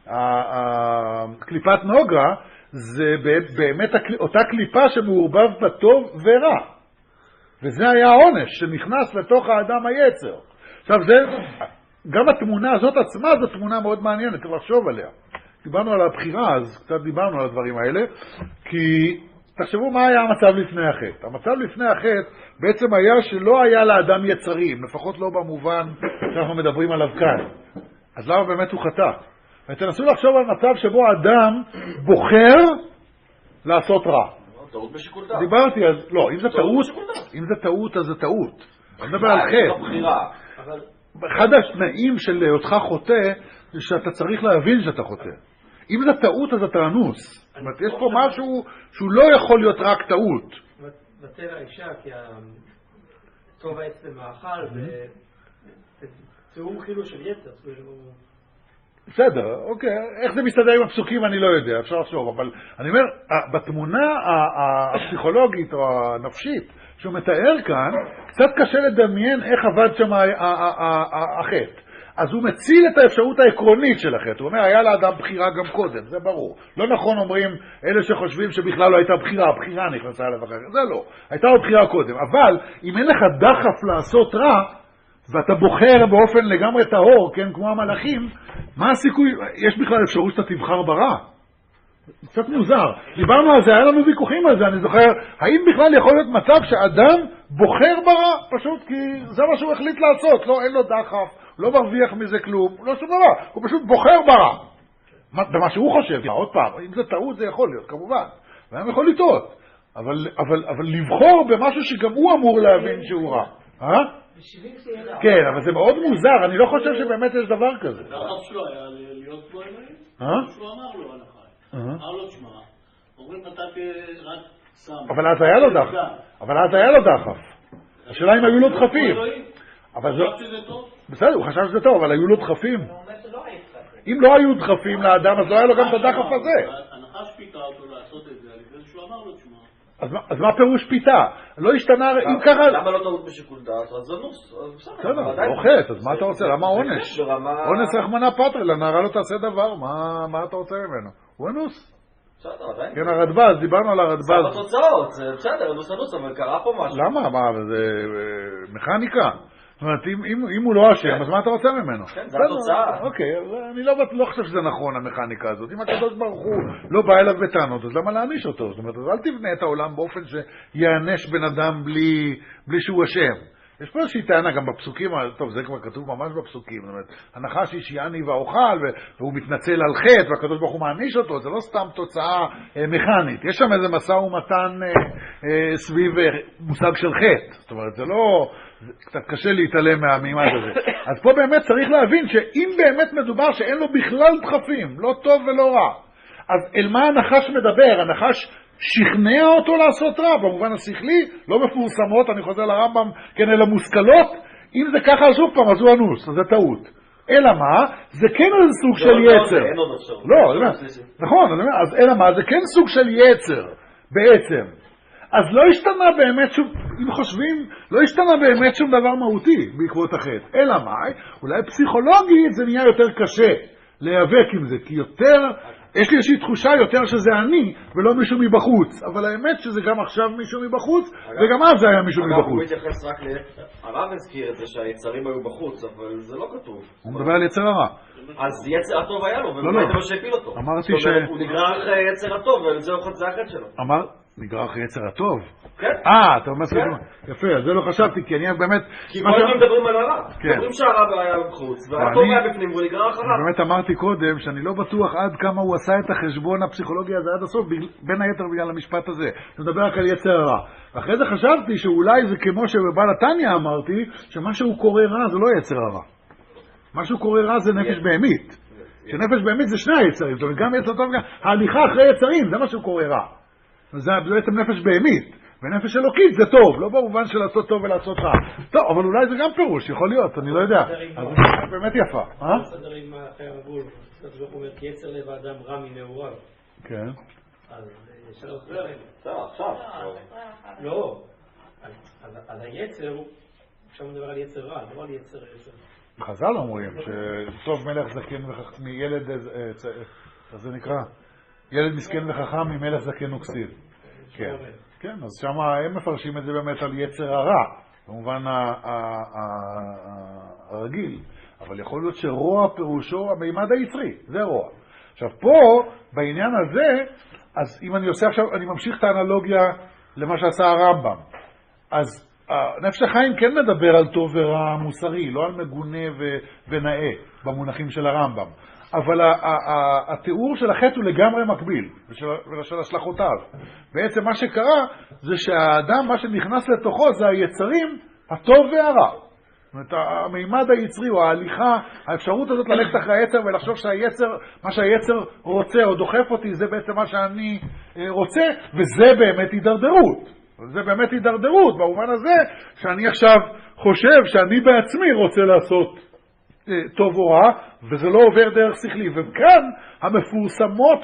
הקליפת נוגה, זה באמת אותה קליפה שמעורבב בטוב ורע. וזה היה העונש שנכנס לתוך האדם היצר. עכשיו זה, גם התמונה הזאת עצמה זו תמונה מאוד מעניינת, צריך לחשוב עליה. דיברנו על הבחירה, אז קצת דיברנו על הדברים האלה, כי תחשבו מה היה המצב לפני החטא. המצב לפני החטא בעצם היה שלא היה לאדם יצרים, לפחות לא במובן שאנחנו מדברים עליו כאן. אז למה באמת הוא חטא? ותנסו לחשוב על מצב שבו האדם בוחר לעשות רע. טעות בשיקול דעת. דיברתי, אז לא, אם זה טעות, אם זה טעות, אז זה טעות. אני מדבר על חטא. אחד התנאים של היותך חוטא, זה שאתה צריך להבין שאתה חוטא. אם זה טעות, אז אתה אנוס. זאת אומרת, יש פה משהו שהוא לא יכול להיות רק טעות. בטבע האישה, כי הטוב העץ למאכל, זה תיאור כאילו של יצר. בסדר, אוקיי, איך זה מסתדר עם הפסוקים אני לא יודע, אפשר לחשוב, אבל אני אומר, בתמונה הפסיכולוגית או הנפשית שהוא מתאר כאן, קצת קשה לדמיין איך עבד שם החטא. אז הוא מציל את האפשרות העקרונית של החטא, הוא אומר, היה לאדם בחירה גם קודם, זה ברור. לא נכון אומרים אלה שחושבים שבכלל לא הייתה בחירה, הבחירה נכנסה אליו אחר, זה לא, הייתה לו בחירה קודם, אבל אם אין לך דחף לעשות רע, ואתה בוחר באופן לגמרי טהור, כן, כמו המלאכים, מה הסיכוי? יש בכלל אפשרות שאתה תבחר ברע? קצת מוזר. דיברנו על זה, היה לנו ויכוחים על זה, אני זוכר, האם בכלל יכול להיות מצב שאדם בוחר ברע? פשוט כי זה מה שהוא החליט לעשות, לא, אין לו דחף, לא מרוויח מזה כלום, לא שום דבר, הוא פשוט בוחר ברע. במה שהוא חושב, עוד פעם, אם זה טעות זה יכול להיות, כמובן, והם יכול לטעות, אבל, אבל, אבל לבחור במשהו שגם הוא אמור להבין שהוא רע. אה? כן, אבל זה מאוד מוזר, אני לא חושב שבאמת יש דבר כזה. והרב שלו היה להיות פה אלוהים. שהוא אמר לו הלכה. אמר לו שמע, אומרים נתתי רק סם. אבל אז היה לו דחף. אבל אז היה לו דחף. השאלה אם היו לו דחפים. הוא חשב שזה טוב? בסדר, הוא חשב שזה טוב, אבל היו לו דחפים. אם לא היו דחפים לאדם, אז לא היה לו גם את הדחף הזה. הנחש פיתה אותו לעשות את זה, לפני שהוא אמר לו שמע. אז מה פירוש פיתה? לא השתנה, אם ככה... למה לא טעות בשיקול דעת? אז זה נוס. בסדר, לא חטא, אז מה אתה רוצה? למה עונש? עונש רחמנא פטריה, לנערה לא תעשה דבר, מה אתה רוצה ממנו? הוא אנוס. בסדר, עדיין. כן, הרדב"ז, דיברנו על הרדב"ז. זה בתוצאות, זה בסדר, אנוס אנוס, אבל קרה פה משהו. למה? מה, זה מכניקה. זאת אומרת, אם הוא לא אשם, אז מה אתה רוצה ממנו? כן, זה התוצאה. אוקיי, אני לא חושב שזה נכון, המכניקה הזאת. אם הקדוש ברוך הוא לא בא אליו בטענות, אז למה להעניש אותו? זאת אומרת, אז אל תבנה את העולם באופן שיענש בן אדם בלי שהוא אשם. יש פה איזושהי טענה גם בפסוקים, טוב, זה כבר כתוב ממש בפסוקים, זאת אומרת, הנחש השיעני ואוכל, והוא מתנצל על חטא, והקדוש ברוך הוא מעניש אותו, זה לא סתם תוצאה מכנית. יש שם איזה משא ומתן סביב מושג של חטא. זאת אומרת, זה לא... קצת קשה להתעלם מהמימד הזה. אז פה באמת צריך להבין שאם באמת מדובר שאין לו בכלל דחפים, לא טוב ולא רע, אז אל מה הנחש מדבר? הנחש שכנע אותו לעשות רע, במובן השכלי, לא מפורסמות, אני חוזר לרמב"ם, כן, אלא מושכלות. אם זה ככה, אז שוב פעם, אז הוא אנוס, אז זה טעות. אלא מה? זה כן איזה סוג של יצר. אין עוד עכשיו. לא, נכון, אז אלא מה? זה כן סוג של יצר, בעצם. אז לא השתנה באמת שום, אם חושבים, לא השתנה באמת שום דבר מהותי בעקבות החטא. אלא מה? אולי פסיכולוגית זה נהיה יותר קשה להיאבק עם זה, כי יותר, יש לי איזושהי תחושה יותר שזה אני ולא מישהו מבחוץ. אבל האמת שזה גם עכשיו מישהו מבחוץ, וגם אז זה היה מישהו מבחוץ. הוא מתייחס רק ל... הרב הזכיר את זה שהיצרים היו בחוץ, אבל זה לא כתוב. הוא מדבר על יצר הרע. אז יצר הטוב היה לו, לא, לא. ומה זה שהפיל אותו? אמרתי ש... הוא נגרר אחרי יצר הטוב, וזה החטא שלו. אמר... נגרר אחרי יצר הטוב? כן. אה, אתה אומר סליחה. יפה, אז זה לא חשבתי, כי אני באמת... כי כל הזמן מדברים על הרע. כן. מדברים שהרע היה בחוץ, והטוב היה בפנים, והוא נגרר אחריו. באמת אמרתי קודם שאני לא בטוח עד כמה הוא עשה את החשבון הפסיכולוגי הזה עד הסוף, בין היתר בגלל המשפט הזה. אני מדבר רק על יצר הרע. ואחרי זה חשבתי שאולי זה כמו שבבעל התניא אמרתי, שמה שהוא קורא רע זה לא יצר הרע. מה שהוא קורא רע זה נפש בהמית. שנפש בהמית זה שני היצרים, זאת אומרת, גם יצר טוב, גם ההליכה אחרי יצרים, זה מה שהוא קורא רע. זה בעצם נפש בהמית, ונפש אלוקית זה טוב, לא במובן של לעשות טוב ולעשות רע. טוב, אבל אולי זה גם פירוש, יכול להיות, אני לא יודע. אז זה באמת יפה. אה? מסדר עם אחרי המבול, זאת אומרת, כי יצר לב האדם רע מנעוריו. כן. אז יש לו אחרי. עכשיו. לא. אז היצר, עכשיו מדבר על יצר רע, לא על יצר יצר. חז"ל אומרים שטוב מלך זקן וחכם, מילד, זה נקרא, ילד מסכן וחכם ממלך זקן וכסיל. כן, כן, אז שם הם מפרשים את זה באמת על יצר הרע, במובן הרגיל, אבל יכול להיות שרוע פירושו המימד היצרי, זה רוע. עכשיו פה, בעניין הזה, אז אם אני עושה עכשיו, אני ממשיך את האנלוגיה למה שעשה הרמב"ם, אז נפש החיים כן מדבר על טוב ורע מוסרי, לא על מגונה ונאה במונחים של הרמב"ם. אבל התיאור של החטא הוא לגמרי מקביל, ושל השלכותיו. בעצם מה שקרה זה שהאדם, מה שנכנס לתוכו זה היצרים הטוב והרע. זאת אומרת, המימד היצרי או ההליכה, האפשרות הזאת ללכת אחרי היצר ולחשוב שהיצר, מה שהיצר רוצה או דוחף אותי, זה בעצם מה שאני רוצה, וזה באמת הידרדרות. זה באמת הידרדרות, במובן הזה שאני עכשיו חושב שאני בעצמי רוצה לעשות אה, טוב או רע, וזה לא עובר דרך שכלי. וכאן המפורסמות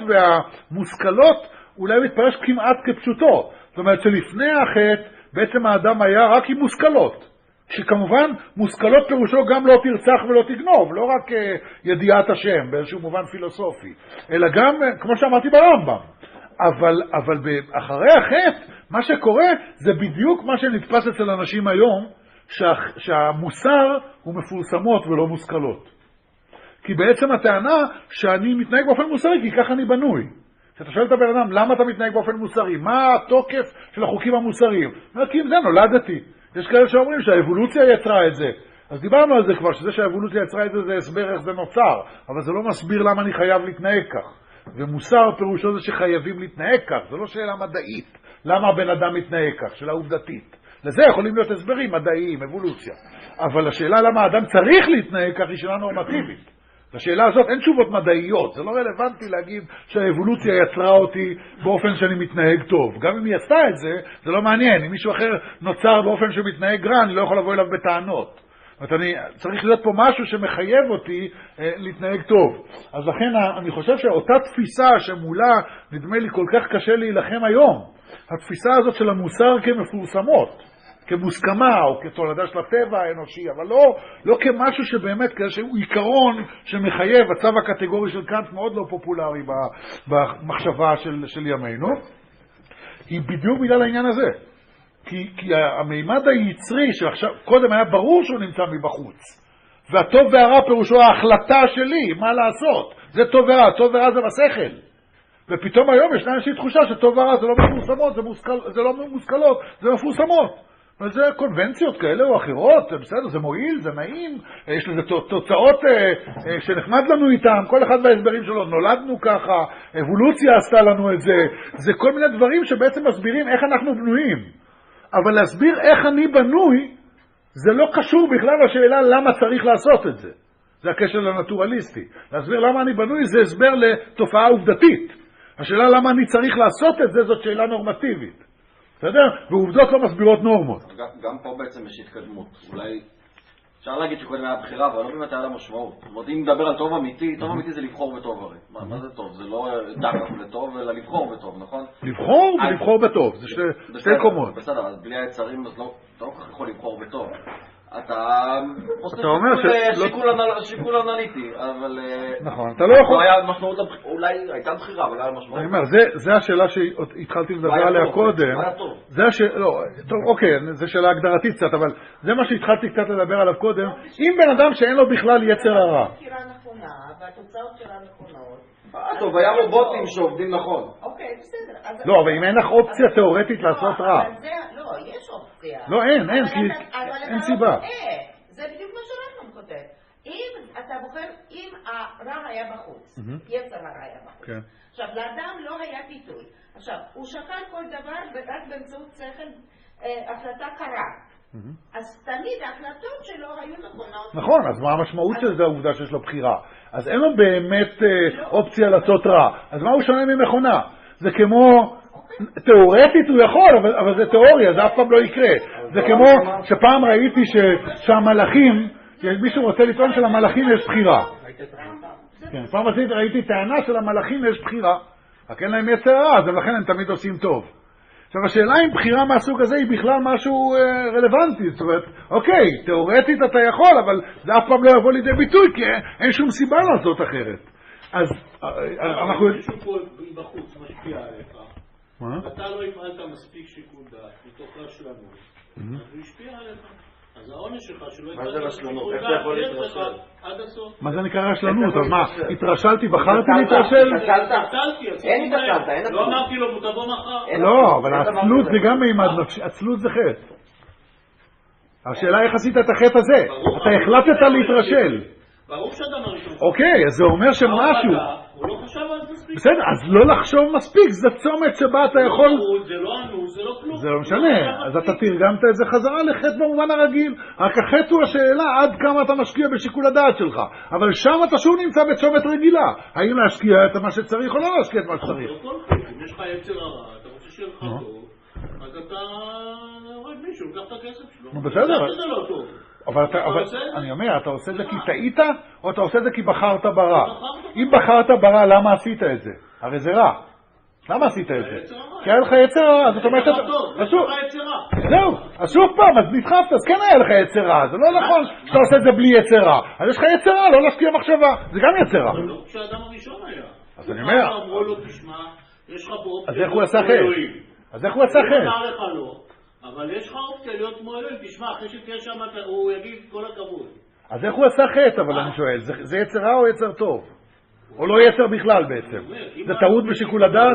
והמושכלות אולי מתפרש כמעט כפשוטו. זאת אומרת שלפני החטא בעצם האדם היה רק עם מושכלות. שכמובן מושכלות פירושו גם לא תרצח ולא תגנוב, לא רק אה, ידיעת השם באיזשהו מובן פילוסופי, אלא גם, כמו שאמרתי ברמב"ם. אבל, אבל אחרי החטא, מה שקורה זה בדיוק מה שנתפס אצל אנשים היום, שה, שהמוסר הוא מפורסמות ולא מושכלות. כי בעצם הטענה שאני מתנהג באופן מוסרי, כי ככה אני בנוי. כשאתה שואל את הבן אדם, למה אתה מתנהג באופן מוסרי? מה התוקף של החוקים המוסריים? כי עם זה נולדתי. יש כאלה שאומרים שהאבולוציה יצרה את זה. אז דיברנו על זה כבר, שזה שהאבולוציה יצרה את זה, זה הסבר איך זה נוצר. אבל זה לא מסביר למה אני חייב להתנהג כך. ומוסר פירושו זה שחייבים להתנהג כך, זו לא שאלה מדעית. למה הבן אדם מתנהג כך? שאלה עובדתית. לזה יכולים להיות הסברים מדעיים, אבולוציה. אבל השאלה למה האדם צריך להתנהג כך היא שאלה נורמטיבית. לשאלה הזאת אין תשובות מדעיות. זה לא רלוונטי להגיד שהאבולוציה יצרה אותי באופן שאני מתנהג טוב. גם אם היא עשתה את זה, זה לא מעניין. אם מישהו אחר נוצר באופן שמתנהג רע, אני לא יכול לבוא אליו בטענות. זאת אומרת, אני צריך להיות פה משהו שמחייב אותי אה, להתנהג טוב. אז לכן אני חושב שאותה תפיסה שמולה נדמה לי כל כך קשה להילחם היום, התפיסה הזאת של המוסר כמפורסמות, כמוסכמה או כתולדה של הטבע האנושי, אבל לא, לא כמשהו שבאמת שהוא עיקרון שמחייב, הצו הקטגורי של קאנט מאוד לא פופולרי במחשבה של, של ימינו, היא בדיוק בגלל העניין הזה. כי, כי המימד היצרי שעכשיו, קודם היה ברור שהוא נמצא מבחוץ. והטוב והרע פירושו ההחלטה שלי, מה לעשות. זה טוב ורע, טוב ורע זה בשכל. ופתאום היום יש איזושהי תחושה שטוב ורע זה לא מפורסמות, זה, מושכל, זה לא מושכלות, זה מפורסמות. וזה קונבנציות כאלה או אחרות, בסדר, זה מועיל, זה נעים, יש לזה תוצאות אה, אה, שנחמד לנו איתם, כל אחד בהסברים שלו, נולדנו ככה, אבולוציה עשתה לנו את זה, זה כל מיני דברים שבעצם מסבירים איך אנחנו בנויים. אבל להסביר איך אני בנוי, זה לא קשור בכלל לשאלה למה צריך לעשות את זה. זה הקשר לנטורליסטי. להסביר למה אני בנוי זה הסבר לתופעה עובדתית. השאלה למה אני צריך לעשות את זה, זאת שאלה נורמטיבית. בסדר? ועובדות לא מסבירות נורמות. גם פה בעצם יש התקדמות. אולי אפשר להגיד שקודם היה בחירה, אבל לא באמת היה לה משמעות. זאת אומרת, אם נדבר על טוב אמיתי, טוב אמיתי זה לבחור בטוב הרי. מה זה טוב? זה לא דחף לטוב, אלא לבחור בטוב, נכון? לבחור ולבחור בטוב, זה שתי קומות. בסדר, אז בלי היצרים, אז לא כל כך יכול לבחור בטוב. אתה עושה שיקול אנליטי, אבל... נכון, אתה לא יכול... אולי הייתה בחירה, אבל היה משמעות. אני אומר, זה השאלה שהתחלתי לדבר עליה קודם. לא, טוב, אוקיי, זו שאלה הגדרתית קצת, אבל זה מה שהתחלתי קצת לדבר עליו קודם. אם בן אדם שאין לו בכלל יצר הרע. בחירה נכונה, והתוצאות שלה נכונות. טוב, היה רובוטים שעובדים נכון. אוקיי, בסדר. לא, אבל אם אין לך אופציה תיאורטית לעשות רע. לא, יש אופציה. לא, אין, אין, כי אין סיבה. זה בדיוק מה שאנחנו כותב. אם אתה בוחר, אם הרע היה בחוץ, יצר הרע היה בחוץ. עכשיו, לאדם לא היה ביטוי. עכשיו, הוא שקל כל דבר ורק באמצעות שכל החלטה קרה. אז תמיד ההחלטות שלו היו נכונות. נכון, אז מה המשמעות של זה העובדה שיש לו בחירה? אז אין לו באמת אופציה לעשות רע. אז מה הוא שונה ממכונה? זה כמו, תיאורטית הוא יכול, אבל, אבל זה תיאוריה, זה אף פעם לא יקרה. זה כמו שפעם ראיתי שהמלאכים, מישהו רוצה לטעון שלמלאכים יש בחירה. כן, פעם ראיתי טענה שלמלאכים יש בחירה. רק אין להם יצר רע, אז לכן הם תמיד עושים טוב. עכשיו, השאלה אם בחירה מהסוג הזה היא בכלל משהו אה, רלוונטי. זאת אומרת, אוקיי, תיאורטית אתה יכול, אבל זה אף פעם לא יבוא לידי ביטוי, כי אין שום סיבה לעשות אחרת. אז אה, אנחנו... מישהו פה בחוץ משפיע עליך. מה? אתה לא הפעלת מספיק שיקול דעת, מתוך רשלנות. אז הוא השפיע עליך. אז העונש שלך שלא מה זה רשלנות? איך אתה יכול להתרשל? עד הסוף. מה זה נקרא רשלנות? אז מה, התרשלתי, בחרתי להתרשל? אין התרשלת, אין לא אמרתי לו, תבוא מחר. לא, אבל העצלות זה גם מימד נפשי, עצלות זה חטא. השאלה איך עשית את החטא הזה? אתה החלטת להתרשל. ברור שאדם הראשון. אוקיי, אז זה אומר שמשהו... הוא לא חשב על מספיק. בסדר, אז לא לחשוב מספיק, זה צומת שבה אתה יכול... זה לא ענו, זה לא כלום. זה לא משנה, אז אתה תרגמת את זה חזרה לחטא במובן הרגיל. רק החטא הוא השאלה עד כמה אתה משקיע בשיקול הדעת שלך. אבל שם אתה שוב נמצא בצומת רגילה. האם להשקיע את מה שצריך או לא להשקיע את מה שצריך. אם יש לך יצר הרע, אתה רוצה שיהיה לך טוב, אז אתה רואה מישהו, קח את הכסף שלו. בסדר. זה לא טוב. אבל אתה, אבל, אני אומר, אתה עושה את זה כי טעית, או אתה עושה את זה כי בחרת ברע? אם בחרת ברע, למה עשית את זה? הרי זה רע. למה עשית את זה? כי היה לך יצר רע, זאת אומרת... זהו, אז שוב פעם, אז נדחפת, אז כן היה לך יצר רע, זה לא נכון שאתה עושה את זה בלי יצר רע. אז יש לך יצר רע, לא להשקיע מחשבה, זה גם יצר רע. זה לא כשהאדם הראשון היה. אז אני אומר... אמרו לו, תשמע, יש לך פה אופציה... אז איך הוא עשה חטא? אז איך הוא עשה חטא? אבל יש לך אופציה להיות כמו אלוהים, תשמע, אחרי שתהיה שם הוא יגיד כל הכבוד. אז איך הוא עשה חטא, אבל אני שואל, זה יצר רע או יצר טוב? או לא יצר בכלל בעצם? זה טעות בשיקול הדעת?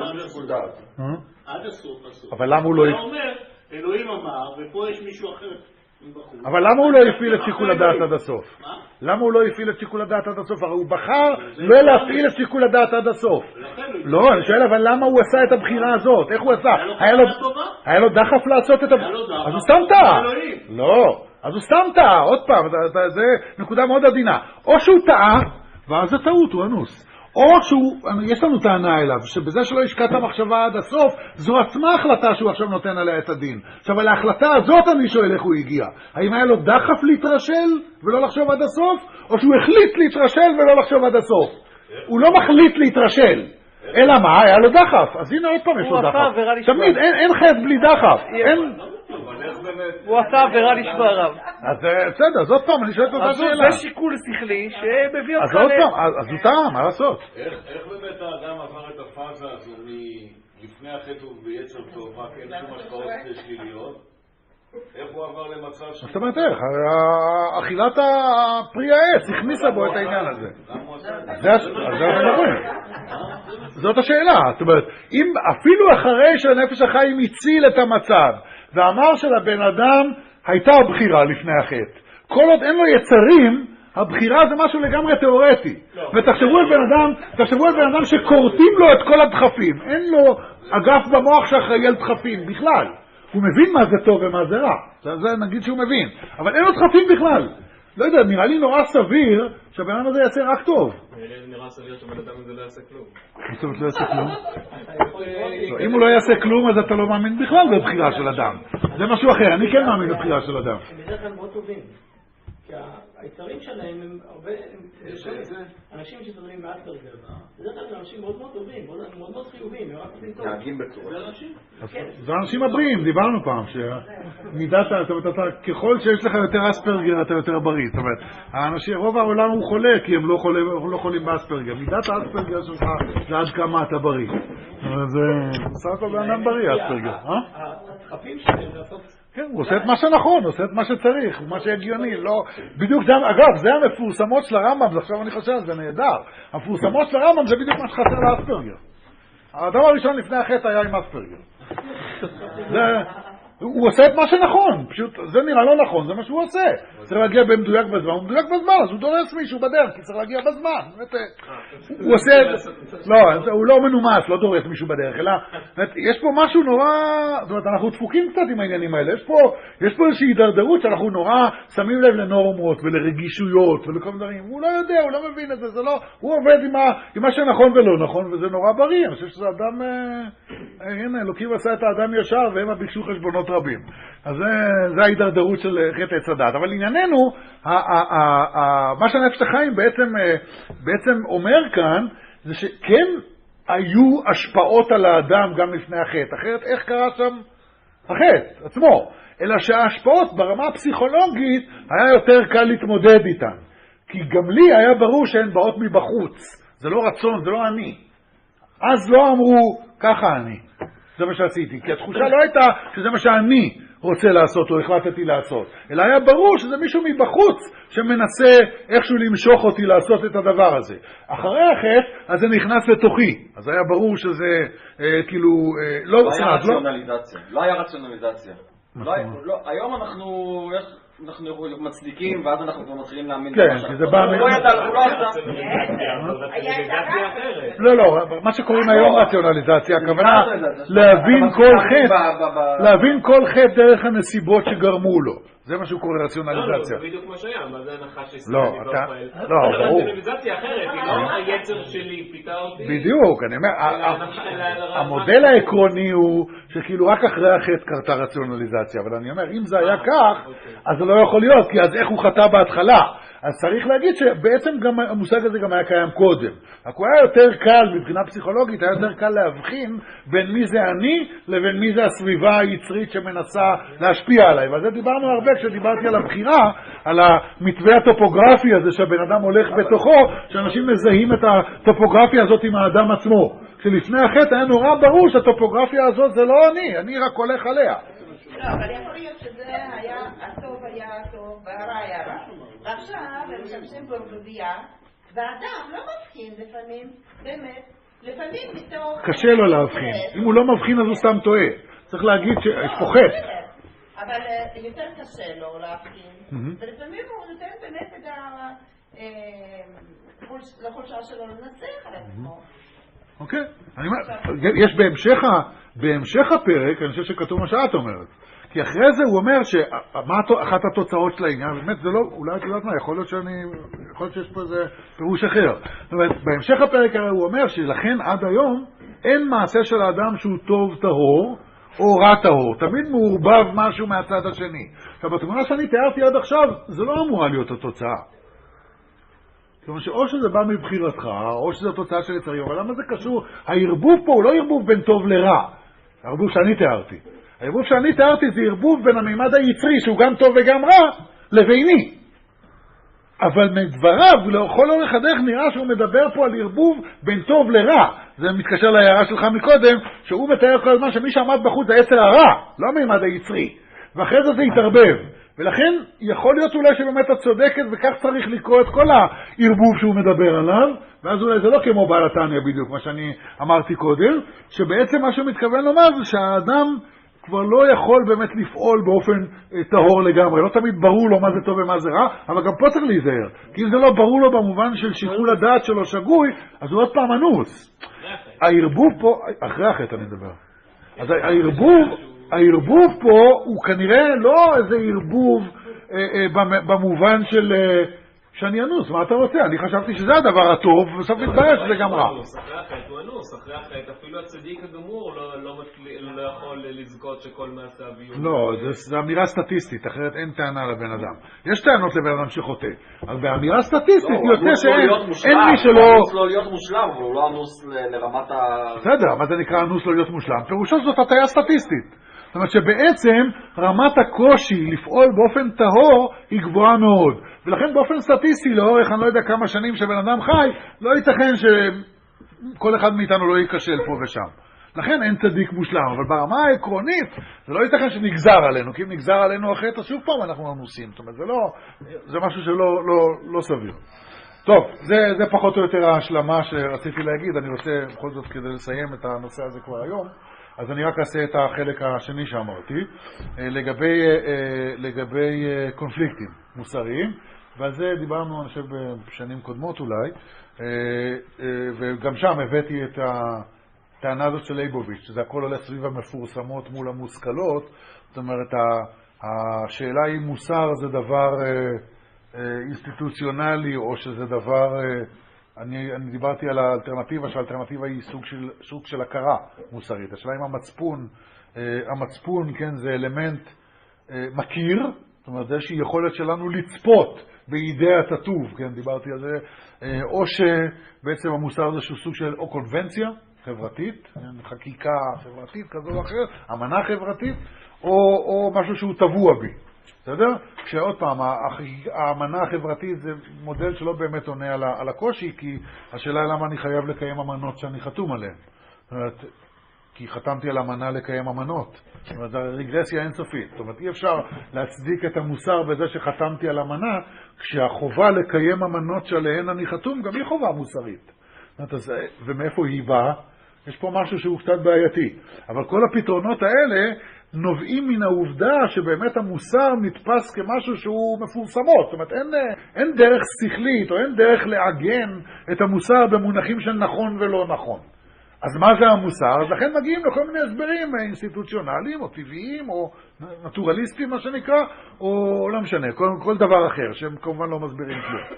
עד הסוף, הסוף. אבל למה הוא לא... הוא אומר, אלוהים אמר, ופה יש מישהו אחר. אבל למה הוא לא הפעיל את שיקול הדעת עד הסוף? למה הוא לא הפעיל את שיקול הדעת עד הסוף? הרי הוא בחר לא להפעיל את שיקול הדעת עד הסוף. לא, אני שואל, אבל למה הוא עשה את הבחירה הזאת? איך הוא עשה? היה לו דחף לעשות את הבחירה. אז הוא סתם טעה. לא, אז הוא סתם טעה. עוד פעם, זה נקודה מאוד עדינה. או שהוא טעה, ואז זה טעות, הוא אנוס. או שיש לנו טענה אליו, שבזה שלא השקעת המחשבה עד הסוף, זו עצמה החלטה שהוא עכשיו נותן עליה את הדין. עכשיו, על ההחלטה הזאת אני שואל איך הוא הגיע. האם היה לו דחף להתרשל ולא לחשוב עד הסוף, או שהוא החליט להתרשל ולא לחשוב עד הסוף? הוא לא מחליט להתרשל, אלא מה? היה לו דחף. אז הנה עוד פעם יש לו דחף. תמיד, אין חטא בלי דחף. הוא עשה עבירה לשמה רב. אז בסדר, אז עוד פעם, אני שואל את אותה שאלה. זה שיקול שכלי שמביא אותך... אז עוד פעם, אז הוא טעה, מה לעשות? איך באמת האדם עבר את הפאזה הזו מלפני החטא וביצר טוב, רק אין שום השפעות שליליות? איך הוא עבר למצב ש... זאת אומרת איך, אכילת הפרי העץ הכניסה בו את העניין הזה. זה המדברים. זאת השאלה. זאת אומרת, אם אפילו אחרי שהנפש החיים הציל את המצב, ואמר שלבן אדם הייתה בחירה לפני החטא, כל עוד אין לו יצרים, הבחירה זה משהו לגמרי תיאורטי. ותחשבו על בן אדם, תחשבו על בן אדם שקורטים לו את כל הדחפים. אין לו אגף במוח שאחראי על דחפים בכלל. הוא מבין מה זה טוב ומה זה רע. זה נגיד שהוא מבין. אבל אין לו דחפים בכלל. לא יודע, נראה לי נורא סביר שהבן אדם הזה יעשה רק טוב. נראה סביר שבן אדם הזה לא יעשה כלום. זאת אומרת, לא יעשה כלום? אם הוא לא יעשה כלום, אז אתה לא מאמין בכלל בבחירה של אדם. זה משהו אחר, אני כן מאמין בבחירה של אדם. בדרך כלל מאוד טובים. כי היצרים שלהם הם הרבה, אנשים שסובלים מאספרגר, בדרך כלל אנשים מאוד מאוד טובים, מאוד מאוד חיוביים, הם רק עושים טוב. נהגים בצורה. זה האנשים הבריאים, דיברנו פעם, שמידת, זאת אומרת, ככל שיש לך יותר אספרגר אתה יותר בריא, זאת אומרת, האנשים, רוב העולם הוא חולה, כי הם לא חולים באספרגר, מידת האספרגר שלך זה עד כמה אתה בריא. זה בסך הכל באדם בריא, אספרגר. הדחפים שלהם לעשות... כן, הוא עושה את מה שנכון, הוא עושה את מה שצריך, מה שהגיוני, לא... בדיוק זה, אגב, זה המפורסמות של הרמב"ם, עכשיו אני חושב, זה נהדר. המפורסמות של הרמב"ם זה בדיוק מה שחסר לאספרגר. האדם הראשון לפני החטא היה עם אספרגר. זה... הוא עושה את מה שנכון, פשוט זה נראה לא נכון, זה מה שהוא עושה. צריך להגיע במדויק בזמן, הוא מדויק בזמן, אז הוא דורס מישהו בדרך, כי צריך להגיע בזמן. הוא עושה, לא, הוא לא מנומס, לא דורס מישהו בדרך, אלא, יש פה משהו נורא, זאת אומרת, אנחנו דפוקים קצת עם העניינים האלה, יש פה, יש פה איזושהי הידרדרות שאנחנו נורא שמים לב לנורמות ולרגישויות ולכל מיני דברים. הוא לא יודע, הוא לא מבין את זה, זה לא, הוא עובד עם מה שנכון ולא נכון, וזה נורא בריא. אני חושב שזה אדם, הנה, אלוקים עשה את האדם ישר, והם ביקשו חשבונות רבים. אז זה, זה ההידרדרות של חטא עץ הדת. אבל לענייננו, מה שהנפש החיים בעצם, בעצם אומר כאן, זה שכן היו השפעות על האדם גם לפני החטא. אחרת, איך קרה שם החטא עצמו? אלא שההשפעות ברמה הפסיכולוגית היה יותר קל להתמודד איתן. כי גם לי היה ברור שהן באות מבחוץ. זה לא רצון, זה לא אני. אז לא אמרו, ככה אני. זה מה שעשיתי, כי התחושה לא הייתה שזה מה שאני רוצה לעשות או החלטתי לעשות, אלא היה ברור שזה מישהו מבחוץ שמנסה איכשהו למשוך אותי לעשות את הדבר הזה. אחרי החטא, אז זה נכנס לתוכי, אז היה ברור שזה אה, כאילו, אה, לא, לא היה רציונליזציה, לא, לא היה רציונליזציה. לא, לא, היום אנחנו, יש, אנחנו מצדיקים ואז אנחנו כבר מתחילים להאמין. כן, כי זה בא... לא ידע, הוא לא עשה. לא, לא, מה שקוראים היום רציונליזציה, הכוונה להבין כל חטא, להבין כל חטא דרך הנסיבות שגרמו לו. זה מה שהוא קורא רציונליזציה. לא, זה בדיוק מה שהיה, מה זה הנחה שסטני לא, לא אתה... פועל? לא, ברור. רציונליזציה אחרת, היא לא היצר שלי פיתה אותי. בדיוק, אני אומר, המודל העקרוני הוא שכאילו רק אחרי החטא קרתה רציונליזציה, אבל אני אומר, אם זה היה כך, אז זה לא יכול להיות, כי אז איך הוא חטא בהתחלה? אז צריך להגיד שבעצם גם המושג הזה גם היה קיים קודם. רק הוא היה יותר קל, מבחינה פסיכולוגית, היה יותר קל להבחין בין מי זה אני לבין מי זה הסביבה היצרית שמנסה להשפיע עליי. ועל זה דיברנו הרבה כשדיברתי על הבחירה, על המתווה הטופוגרפי הזה שהבן אדם הולך בתוכו, שאנשים מזהים את הטופוגרפיה הזאת עם האדם עצמו. כשלפני החטא היה נורא ברור שהטופוגרפיה הזאת זה לא אני, אני רק הולך עליה. לא, אבל יכול להיות שזה היה, הטוב היה הטוב והרע היה רע. ועכשיו הם משתמשים בערבוביה, והאדם לא מבחין לפעמים, באמת, לפעמים מתוך... קשה לו להבחין. אם הוא לא מבחין אז הוא סתם טועה. צריך להגיד שיש פה חטא. אבל יותר קשה לו להבחין, ולפעמים הוא נותן באמת את החולשה שלו לנסח על עצמו. אוקיי. יש בהמשך הפרק, אני חושב שכתוב מה שאת אומרת. כי אחרי זה הוא אומר שמה אחת התוצאות של העניין, באמת זה לא, אולי את יודעת מה, יכול להיות שאני, יכול להיות שיש פה איזה פירוש אחר. זאת אומרת, בהמשך הפרק הוא אומר שלכן עד היום אין מעשה של האדם שהוא טוב טהור או רע טהור, תמיד מעורבב משהו מהצד השני. עכשיו, בתמונה שאני תיארתי עד עכשיו, זה לא אמורה להיות התוצאה. כלומר שאו שזה בא מבחירתך, או שזה התוצאה של יצרים, אבל למה זה קשור? הערבוב פה הוא לא ערבוב בין טוב לרע, הערבוב שאני תיארתי. הערבוב שאני תיארתי זה ערבוב בין המימד היצרי, שהוא גם טוב וגם רע, לביני. אבל מדבריו, לכל אורך הדרך נראה שהוא מדבר פה על ערבוב בין טוב לרע. זה מתקשר להערה שלך מקודם, שהוא מתאר כל הזמן שמי שעמד בחוץ זה יצר הרע, לא המימד היצרי. ואחרי זה זה יתערבב. ולכן יכול להיות אולי שבאמת את צודקת, וכך צריך לקרוא את כל הערבוב שהוא מדבר עליו, ואז אולי זה לא כמו בעל התניא בדיוק, מה שאני אמרתי קודם, שבעצם מה שהוא מתכוון לומר זה שהאדם כבר לא יכול באמת לפעול באופן טהור לגמרי, לא תמיד ברור לו מה זה טוב ומה זה רע, אבל גם פה צריך להיזהר, כי אם זה לא ברור לו במובן של שיקול הדעת שלו שגוי, אז הוא עוד פעם אנוס. הערבוב פה, אחרי החטא אני מדבר, אז הערבוב, הערבוב פה הוא כנראה לא איזה ערבוב אה, אה, במובן של, אה, שאני אנוס, מה אתה רוצה? אני חשבתי שזה הדבר הטוב, ובסוף מתברר שזה גם רע. אחרי החטא הוא אנוס, אחרי החטא אפילו הצדיק הגמור לא יכול לזכות שכל מעשה אביון. לא, זו אמירה סטטיסטית, אחרת אין טענה לבן אדם. יש טענות לבן אדם שחוטא, אבל באמירה סטטיסטית יוצא שאין מי שלא... הוא אנוס לא להיות מושלם, אבל הוא לא אנוס לרמת ה... בסדר, מה זה נקרא אנוס לא להיות מושלם? פירושו זאת הטעיה סטטיסטית. זאת אומרת שבעצם רמת הקושי לפעול באופן טהור היא גבוהה מאוד. ולכן באופן סטטיסטי לאורך אני לא יודע כמה שנים שבן אדם חי, לא ייתכן שכל אחד מאיתנו לא ייכשל פה ושם. לכן אין צדיק מושלם, אבל ברמה העקרונית זה לא ייתכן שנגזר עלינו, כי אם נגזר עלינו אחרת אז שוב פעם אנחנו אנוסים. זאת אומרת, זה, לא, זה משהו שלא לא, לא סביר. טוב, זה, זה פחות או יותר ההשלמה שרציתי להגיד. אני רוצה בכל זאת כדי לסיים את הנושא הזה כבר היום. אז אני רק אעשה את החלק השני שאמרתי, לגבי, לגבי קונפליקטים מוסריים, ועל זה דיברנו, אני חושב, בשנים קודמות אולי, וגם שם הבאתי את הטענה הזאת של ליבוביץ', שזה הכל הולך סביב המפורסמות מול המושכלות. זאת אומרת, השאלה היא מוסר זה דבר אינסטיטוציונלי, או שזה דבר... אני, אני דיברתי על האלטרנטיבה, שהאלטרנטיבה היא סוג של, סוג של הכרה מוסרית. השאלה אם המצפון, המצפון, כן, זה אלמנט מכיר, זאת אומרת, זה איזושהי יכולת שלנו לצפות בידי הטוב, כן, דיברתי על זה, או שבעצם המוסר זה שהוא סוג של או קונבנציה חברתית, חקיקה חברתית כזו או אחרת, אמנה חברתית, או, או משהו שהוא טבוע בי. בסדר? כשעוד פעם, האמנה החברתית זה מודל שלא באמת עונה על, על הקושי, כי השאלה היא למה אני חייב לקיים אמנות שאני חתום עליהן. זאת אומרת, כי חתמתי על אמנה לקיים אמנות. זאת אומרת, זו רגרסיה אינסופית. זאת אומרת, אי אפשר להצדיק את המוסר בזה שחתמתי על אמנה, כשהחובה לקיים אמנות שעליהן אני חתום, גם היא חובה מוסרית. זאת אומרת, אז, ומאיפה היא באה? יש פה משהו שהוא קצת בעייתי. אבל כל הפתרונות האלה נובעים מן העובדה שבאמת המוסר נתפס כמשהו שהוא מפורסמות. זאת אומרת, אין, אין דרך שכלית או אין דרך לעגן את המוסר במונחים של נכון ולא נכון. אז מה זה המוסר? אז לכן מגיעים לכל מיני הסברים אינסטיטוציונליים או טבעיים או נטורליסטיים, מה שנקרא, או לא משנה, כל, כל דבר אחר, שהם כמובן לא מסבירים כלום.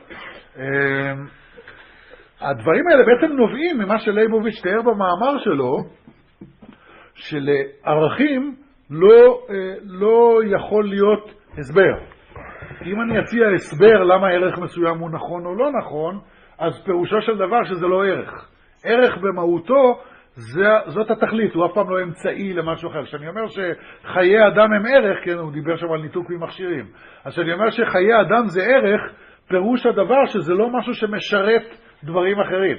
הדברים האלה בעצם נובעים ממה שלייבוביץ' תיאר במאמר שלו, שלערכים לא, לא יכול להיות הסבר. אם אני אציע הסבר למה ערך מסוים הוא נכון או לא נכון, אז פירושו של דבר שזה לא ערך. ערך במהותו, זה, זאת התכלית, הוא אף פעם לא אמצעי למשהו אחר. כשאני אומר שחיי אדם הם ערך, כן, הוא דיבר שם על ניתוק ממכשירים. אז כשאני אומר שחיי אדם זה ערך, פירוש הדבר שזה לא משהו שמשרת דברים אחרים.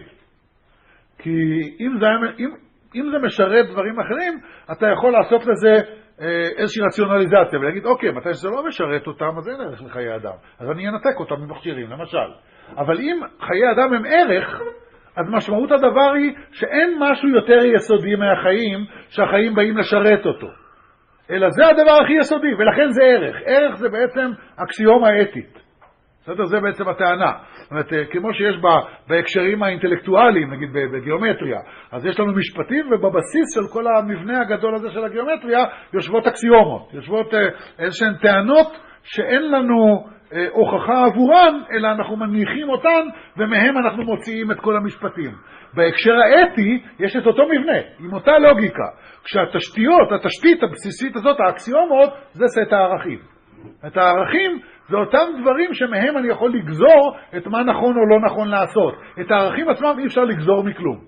כי אם זה, אם, אם זה משרת דברים אחרים, אתה יכול לעשות לזה איזושהי רציונליזציה, ולהגיד, אוקיי, מתי שזה לא משרת אותם, אז אין ערך לחיי אדם. אז אני אנתק אותם ממכשירים, למשל. אבל אם חיי אדם הם ערך, אז משמעות הדבר היא שאין משהו יותר יסודי מהחיים, שהחיים באים לשרת אותו. אלא זה הדבר הכי יסודי, ולכן זה ערך. ערך זה בעצם אקסיומה האתית. בסדר? זה בעצם הטענה. זאת אומרת, כמו שיש בה, בהקשרים האינטלקטואליים, נגיד בגיאומטריה, אז יש לנו משפטים, ובבסיס של כל המבנה הגדול הזה של הגיאומטריה, יושבות אקסיומות, יושבות איזשהן טענות שאין לנו הוכחה עבורן, אלא אנחנו מניחים אותן, ומהם אנחנו מוציאים את כל המשפטים. בהקשר האתי, יש את אותו מבנה, עם אותה לוגיקה. כשהתשתיות, התשתית הבסיסית הזאת, האקסיומות, זה סט הערכים. את הערכים זה אותם דברים שמהם אני יכול לגזור את מה נכון או לא נכון לעשות. את הערכים עצמם אי אפשר לגזור מכלום.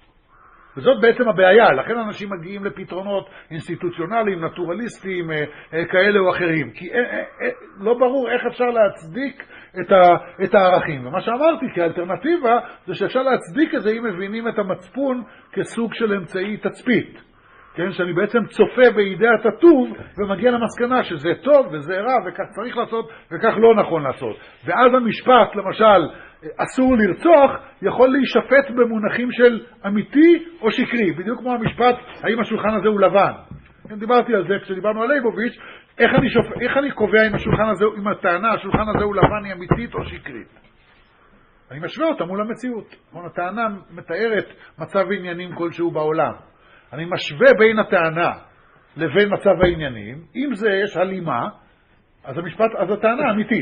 וזאת בעצם הבעיה. לכן אנשים מגיעים לפתרונות אינסטיטוציונליים, נטורליסטיים, כאלה או אחרים. כי לא ברור איך אפשר להצדיק את, ה, את הערכים. ומה שאמרתי כאלטרנטיבה זה שאפשר להצדיק את זה אם מבינים את המצפון כסוג של אמצעי תצפית. כן, שאני בעצם צופה בידי הטוב ומגיע למסקנה שזה טוב וזה רע וכך צריך לעשות וכך לא נכון לעשות. ואז המשפט, למשל, אסור לרצוח, יכול להישפט במונחים של אמיתי או שקרי. בדיוק כמו המשפט, האם השולחן הזה הוא לבן. כן, דיברתי על זה כשדיברנו על ליבוביץ', איך אני, שופ... איך אני קובע אם השולחן הזה, אם הטענה, השולחן הזה הוא לבן, היא אמיתית או שקרית. אני משווה אותה מול המציאות. הטענה מתארת מצב עניינים כלשהו בעולם. אני משווה בין הטענה לבין מצב העניינים. אם זה יש הלימה, אז המשפט, אז הטענה אמיתית.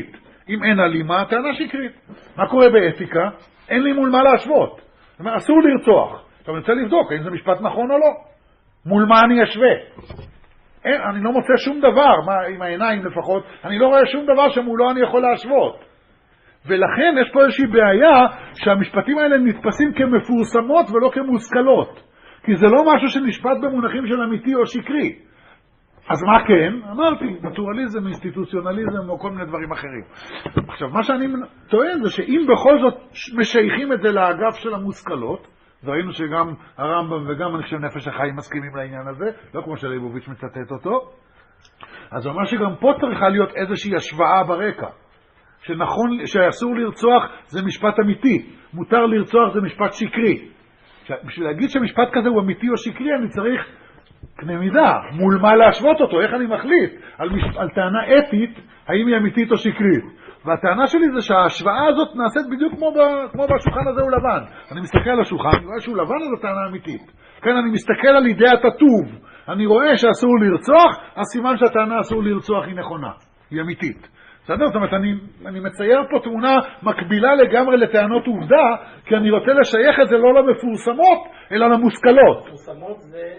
אם אין הלימה, טענה שקרית. מה קורה באתיקה? אין לי מול מה להשוות. זאת אומרת, אסור לרצוח. עכשיו אני רוצה לבדוק, האם זה משפט נכון או לא. מול מה אני אשווה? אין, אני לא מוצא שום דבר, מה, עם העיניים לפחות, אני לא רואה שום דבר שמולו אני יכול להשוות. ולכן יש פה איזושהי בעיה שהמשפטים האלה נתפסים כמפורסמות ולא כמושכלות. כי זה לא משהו שנשפט במונחים של אמיתי או שקרי. אז מה כן? אמרתי, נטורליזם, אינסטיטוציונליזם או כל מיני דברים אחרים. עכשיו, מה שאני טוען זה שאם בכל זאת משייכים את זה לאגף של המושכלות, וראינו שגם הרמב"ם וגם אני חושב נפש החיים מסכימים לעניין הזה, לא כמו שליבוביץ' מצטט אותו, אז הוא אומר שגם פה צריכה להיות איזושהי השוואה ברקע. שנכון, שאסור לרצוח זה משפט אמיתי, מותר לרצוח זה משפט שקרי. בשביל להגיד שמשפט כזה הוא אמיתי או שקרי, אני צריך קנה מידה, מול מה להשוות אותו, איך אני מחליט על, מש... על טענה אתית, האם היא אמיתית או שקרית. והטענה שלי זה שההשוואה הזאת נעשית בדיוק כמו, ב... כמו בשולחן הזה הוא לבן. אני מסתכל על השולחן, אני רואה שהוא לבן, אז הטענה אמיתית. כן, אני מסתכל על אידאת הטוב, אני רואה שאסור לרצוח, אז סימן שהטענה אסור לרצוח היא נכונה, היא אמיתית. בסדר? זאת אומרת, אני, אני מצייר פה תמונה מקבילה לגמרי לטענות עובדה, כי אני רוצה לשייך את זה לא למפורסמות, אלא למושכלות. מפורסמות זה...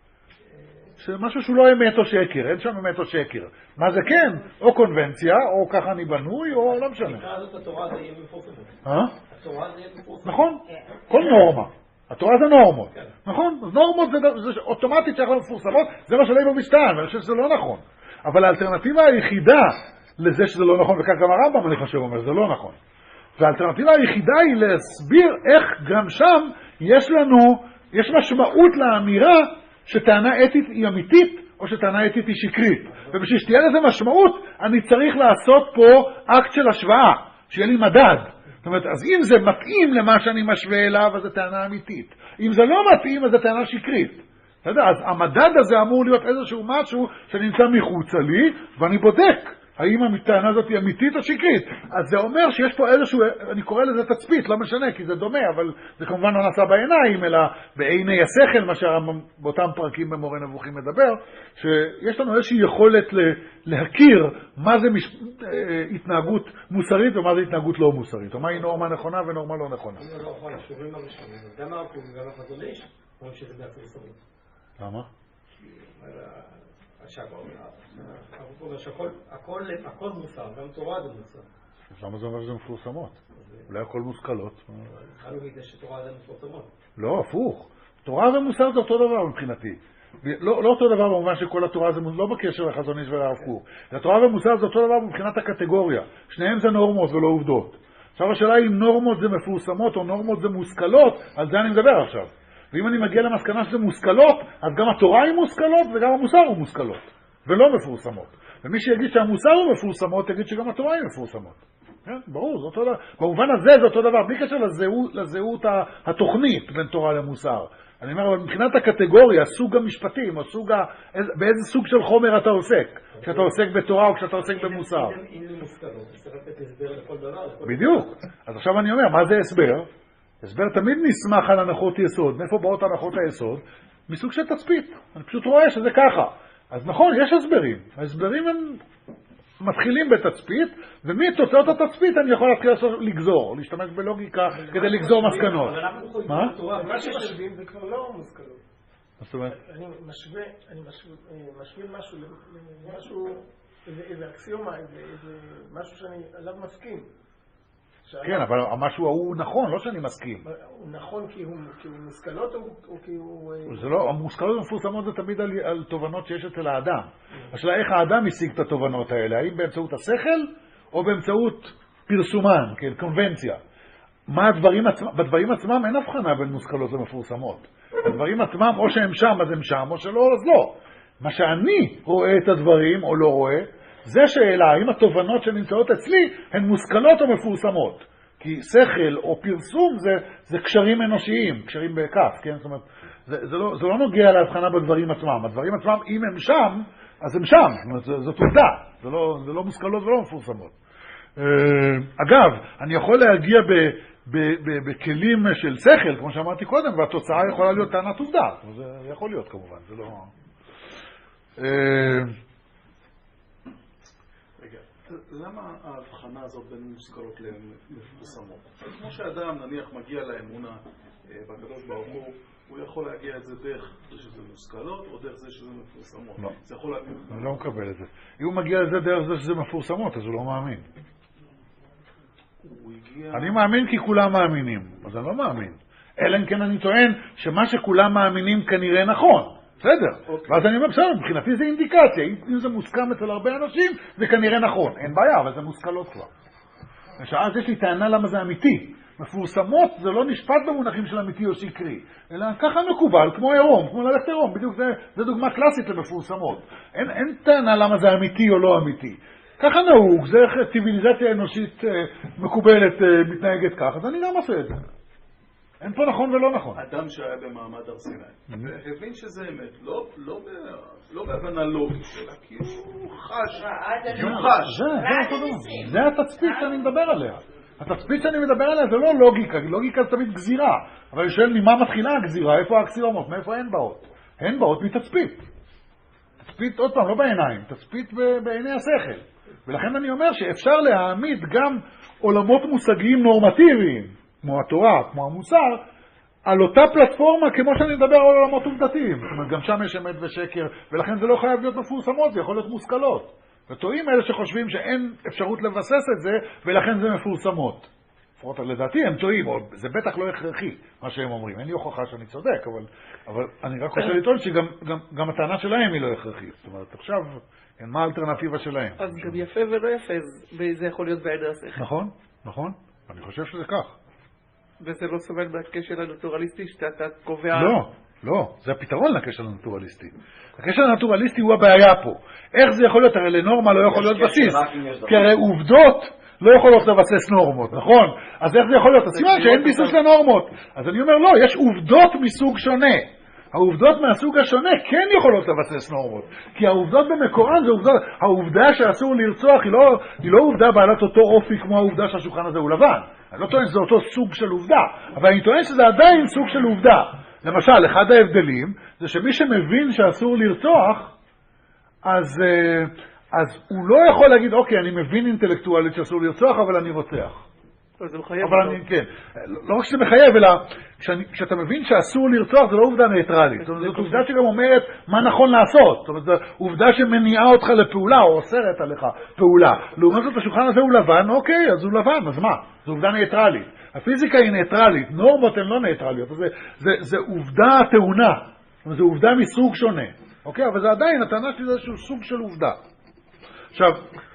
משהו שהוא לא אמת או שקר, אין שם אמת או שקר. מה זה כן? או קונבנציה, או ככה אני בנוי, או לא משנה. נקרא זאת התורה זה יהיה מפורסמות. אה? התורה זה יהיה מפורסמות. נכון, כל נורמה. התורה זה נורמות. נכון? אז נורמות זה אוטומטית שאנחנו מפורסמות, זה מה שליבוביץ' טען, ואני חושב שזה לא נכון. אבל האלטרנטיבה היחידה לזה שזה לא נכון, וכך גם הרמב"ם אני חושב אומר, זה לא נכון. והאלטרנטיבה היחידה היא להסביר איך גם שם יש לנו, יש משמעות לאמירה שטענה אתית היא אמיתית, או שטענה אתית היא שקרית. ובשביל שתהיה לזה משמעות, אני צריך לעשות פה אקט של השוואה, שיהיה לי מדד. זאת אומרת, אז אם זה מתאים למה שאני משווה אליו, אז זה טענה אמיתית. אם זה לא מתאים, אז זה טענה שקרית. אז המדד הזה אמור להיות איזשהו משהו שנמצא מחוצה לי, ואני בודק האם הטענה הזאת היא אמיתית או שקרית. אז זה אומר שיש פה איזשהו, אני קורא לזה תצפית, לא משנה, כי זה דומה, אבל זה כמובן לא נעשה בעיניים, אלא בעיני השכל, מה שבאותם פרקים במורה נבוכים מדבר, שיש לנו איזושהי יכולת להכיר מה זה מש... התנהגות מוסרית ומה זה התנהגות לא מוסרית, או מהי נורמה נכונה ונורמה לא נכונה. אם זה לא נכון, השורים הראשונים, גם הרקוב וגם החזון איש, אומרים שזה בהפרסמות. למה? הכל מוסר, גם תורה זה מוסר. למה זה אומר שזה מפורסמות? אולי הכל מושכלות. אני לא יודע שתורה זה מפורסמות. לא, הפוך. תורה ומוסר זה אותו דבר מבחינתי. לא אותו דבר במובן שכל התורה זה לא בקשר לחזון איש ולרב קוק. התורה ומוסר זה אותו דבר מבחינת הקטגוריה. שניהם זה נורמות ולא עובדות. עכשיו השאלה היא אם נורמות זה מפורסמות או נורמות זה מושכלות, על זה אני מדבר עכשיו. ואם אני מגיע למסקנה שזה מושכלות, אז גם התורה היא מושכלות וגם המוסר הוא מושכלות, ולא מפורסמות. ומי שיגיד שהמוסר הוא מפורסמות, תגיד שגם התורה היא מפורסמות. כן, ברור, זה אותו דבר. במובן הזה זה אותו דבר, בלי קשר לזהות, לזהות התוכנית בין תורה למוסר. אני אומר, אבל מבחינת הקטגוריה, סוג המשפטים, או סוג ה... באיזה סוג של חומר אתה עוסק, כשאתה עוסק בתורה או כשאתה עוסק במוסר. אם זה מושכלות, זה צריך לתת הסבר לכל דבר. בדיוק. אז עכשיו אני אומר, מה זה הסבר? הסבר תמיד נסמך על הנחות יסוד. מאיפה באות הנחות היסוד? מסוג של תצפית. אני פשוט רואה שזה ככה. אז נכון, יש הסברים. ההסברים הם מתחילים בתצפית, ומתוצאות התצפית אני יכול להתחיל לגזור, להשתמש בלוגיקה כדי לגזור מסקנות. מה? מה שמשווים זה כבר לא מושכלות. זאת אומרת? אני משווה, אני משווה משהו, משהו, איזה אקסיומה, איזה משהו שאני עליו מסכים. כן, אבל המשהו הוא נכון, לא שאני מסכים. הוא נכון כי הוא מושכלות או כי הוא... זה לא, המושכלות המפורסמות זה תמיד על תובנות שיש אצל האדם. השאלה איך האדם השיג את התובנות האלה, האם באמצעות השכל או באמצעות פרסומן, כן, קונבנציה. מה הדברים עצמם? בדברים עצמם אין הבחנה בין מושכלות למפורסמות. הדברים עצמם או שהם שם אז הם שם, או שלא אז לא. מה שאני רואה את הדברים או לא רואה, זה שאלה, האם התובנות שנמצאות אצלי הן מושכלות או מפורסמות? כי שכל או פרסום זה, זה קשרים אנושיים, קשרים בכף, כן? זאת אומרת, זה, זה, לא, זה לא נוגע להבחנה בדברים עצמם. הדברים עצמם, אם הם שם, אז הם שם. זאת אומרת, זאת עובדה. זה לא, זה לא מושכלות ולא מפורסמות. אגב, אני יכול להגיע ב, ב, ב, בכלים של שכל, כמו שאמרתי קודם, והתוצאה יכולה להיות טענת עובדה. זה יכול להיות כמובן, זה לא... למה ההבחנה הזאת בין מושכלות למפורסמות? כמו שאדם נניח מגיע לאמונה בקדוש ברוך הוא, הוא יכול להגיע את זה דרך זה שזה מושכלות או דרך זה שזה מפורסמות. לא, זה יכול להגיע... אני לא מקבל את זה. אם הוא מגיע לזה דרך זה שזה מפורסמות, אז הוא לא מאמין. הוא הגיע... אני מאמין כי כולם מאמינים, אז אני לא מאמין. אלא אם כן אני טוען שמה שכולם מאמינים כנראה נכון. בסדר. Okay. ואז אני אומר, בסדר, מבחינתי זה אינדיקציה. אם זה מוסכם אצל הרבה אנשים, זה כנראה נכון. אין בעיה, אבל זה מושכלות כבר. ושאז יש לי טענה למה זה אמיתי. מפורסמות זה לא נשפט במונחים של אמיתי או שקרי, אלא ככה מקובל, כמו עירום, כמו ללכת עירום. בדיוק זה, זה דוגמה קלאסית למפורסמות. אין, אין טענה למה זה אמיתי או לא אמיתי. ככה נהוג, זה ציוויליזציה אנושית מקובלת, מתנהגת כך, אז אני גם עושה את זה. אין פה נכון ולא נכון. אדם שהיה במעמד הר סיני, הבין שזה אמת, לא, לא, לא בהבנה לוגית שלה, כי הוא חש, הוא חש. זה התצפית שאני מדבר עליה. התצפית שאני מדבר עליה זה לא לוגיקה, לוגיקה זה תמיד גזירה. אבל אני שואל ממה מתחילה הגזירה, איפה האקסיומות, מאיפה הן באות? הן באות מתצפית. תצפית עוד פעם, לא בעיניים, תצפית בעיני השכל. ולכן אני אומר שאפשר להעמיד גם עולמות מושגיים נורמטיביים, כמו התורה, כמו המוסר, על אותה פלטפורמה כמו שאני מדבר על עולמות עובדתיים. זאת אומרת, גם שם יש אמת ושקר, ולכן זה לא חייב להיות מפורסמות, זה יכול להיות מושכלות. וטועים אלה שחושבים שאין אפשרות לבסס את זה, ולכן זה מפורסמות. לפחות לדעתי הם טועים, או זה בטח לא הכרחי, מה שהם אומרים. אין לי הוכחה שאני צודק, אבל, אבל אני רק רוצה לטעון שגם גם, גם הטענה שלהם היא לא הכרחית. זאת אומרת, עכשיו, מה האלטרנטיבה שלהם? אז גם יפה ולא יפה, זה יכול להיות בעדר השכל. נכון, נכון. אני חושב שזה כך. וזה לא סובל מהקשר הנטורליסטי שאתה קובע... לא, לא. זה הפתרון לקשר הנטורליסטי. הקשר הנטורליסטי הוא הבעיה פה. איך זה יכול להיות? הרי לנורמה לא יכול להיות בסיס. כי הרי עובדות לא יכולות לבסס נורמות, נכון? אז איך זה יכול להיות? הסימן שאין ביסוס לנורמות. אז אני אומר, לא, יש עובדות מסוג שונה. העובדות מהסוג השונה כן יכולות לבסס נורמות. כי העובדות במקורן זה עובדות... העובדה שאסור לרצוח היא לא, היא לא עובדה בעלת אותו אופי כמו העובדה שהשולחן הזה הוא לבן. אני לא טוען שזה אותו סוג של עובדה, אבל אני טוען שזה עדיין סוג של עובדה. למשל, אחד ההבדלים זה שמי שמבין שאסור לרצוח, אז, אז הוא לא יכול להגיד, אוקיי, אני מבין אינטלקטואלית שאסור לרצוח, אבל אני רוצח. זה מחייב. אבל אני, כן. לא רק שזה מחייב, אלא כשאני, כשאתה מבין שאסור לרצוח, זה לא עובדה נייטרלית. זאת אומרת, זאת עובדה שגם אומרת מה נכון לעשות. זאת אומרת, זו עובדה שמניעה אותך לפעולה, או אוסרת עליך פעולה. לעומת זאת, השולחן הזה הוא לבן, אוקיי, אז הוא לבן, אז מה? זו עובדה נייטרלית. הפיזיקה היא נייטרלית, נורמות הן לא נייטרליות. זה, זה, זה עובדה טעונה. זאת אומרת, זו עובדה מסוג שונה. אוקיי, אבל זה עדיין, הטענה שלי זה איזשהו סוג של עובדה. עכשיו,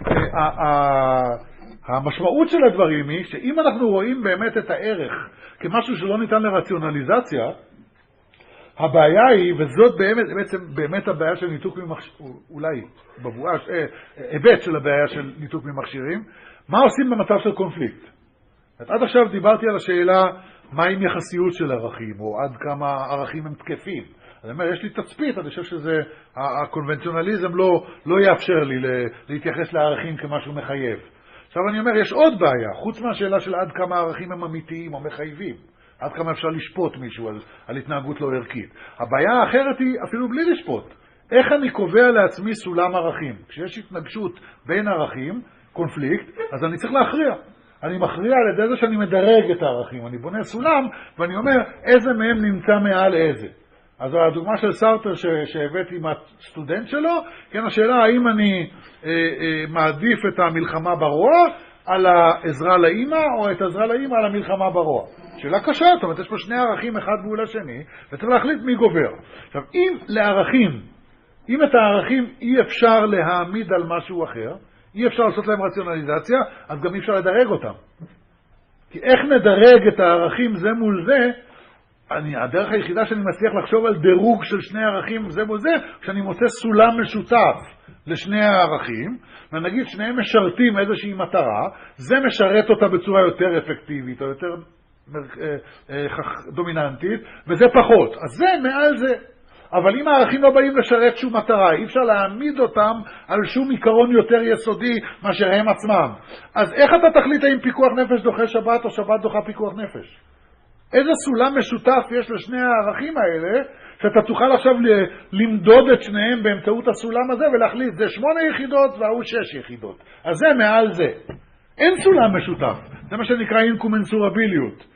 המשמעות של הדברים היא שאם אנחנו רואים באמת את הערך כמשהו שלא ניתן לרציונליזציה, הבעיה היא, וזאת באמת, בעצם באמת הבעיה של ניתוק ממכשירים, אולי בבואה, היבט של הבעיה של ניתוק ממכשירים, מה עושים במצב של קונפליקט? עד עכשיו דיברתי על השאלה מה עם יחסיות של ערכים, או עד כמה ערכים הם תקפים. אני אומר, יש לי תצפית, אני חושב שזה, הקונבנציונליזם לא, לא יאפשר לי להתייחס לערכים כמשהו מחייב. עכשיו אני אומר, יש עוד בעיה, חוץ מהשאלה של עד כמה הערכים הם אמיתיים או מחייבים, עד כמה אפשר לשפוט מישהו על, על התנהגות לא ערכית. הבעיה האחרת היא אפילו בלי לשפוט. איך אני קובע לעצמי סולם ערכים? כשיש התנגשות בין ערכים, קונפליקט, אז אני צריך להכריע. אני מכריע על ידי זה שאני מדרג את הערכים. אני בונה סולם ואני אומר איזה מהם נמצא מעל איזה. אז הדוגמה של סארטר שהבאתי עם הסטודנט שלו, כן, השאלה האם אני אה, אה, מעדיף את המלחמה ברוע על העזרה לאמא, או את העזרה לאמא על המלחמה ברוע. שאלה קשה, זאת אומרת, יש פה שני ערכים אחד מול השני, וצריך להחליט מי גובר. עכשיו, אם לערכים, אם את הערכים אי אפשר להעמיד על משהו אחר, אי אפשר לעשות להם רציונליזציה, אז גם אי אפשר לדרג אותם. כי איך נדרג את הערכים זה מול זה, אני, הדרך היחידה שאני מצליח לחשוב על דירוג של שני ערכים זה מול זה, כשאני מוצא סולם משותף לשני הערכים, ונגיד שניהם משרתים איזושהי מטרה, זה משרת אותה בצורה יותר אפקטיבית, או יותר דומיננטית, וזה פחות. אז זה מעל זה. אבל אם הערכים לא באים לשרת שום מטרה, אי אפשר להעמיד אותם על שום עיקרון יותר יסודי מאשר הם עצמם. אז איך אתה תחליט האם פיקוח נפש דוחה שבת או שבת דוחה פיקוח נפש? איזה סולם משותף יש לשני הערכים האלה, שאתה תוכל עכשיו למדוד את שניהם באמצעות הסולם הזה ולהחליט, זה שמונה יחידות והוא שש יחידות. אז זה מעל זה. אין סולם משותף. זה מה שנקרא אינקומנסורביליות.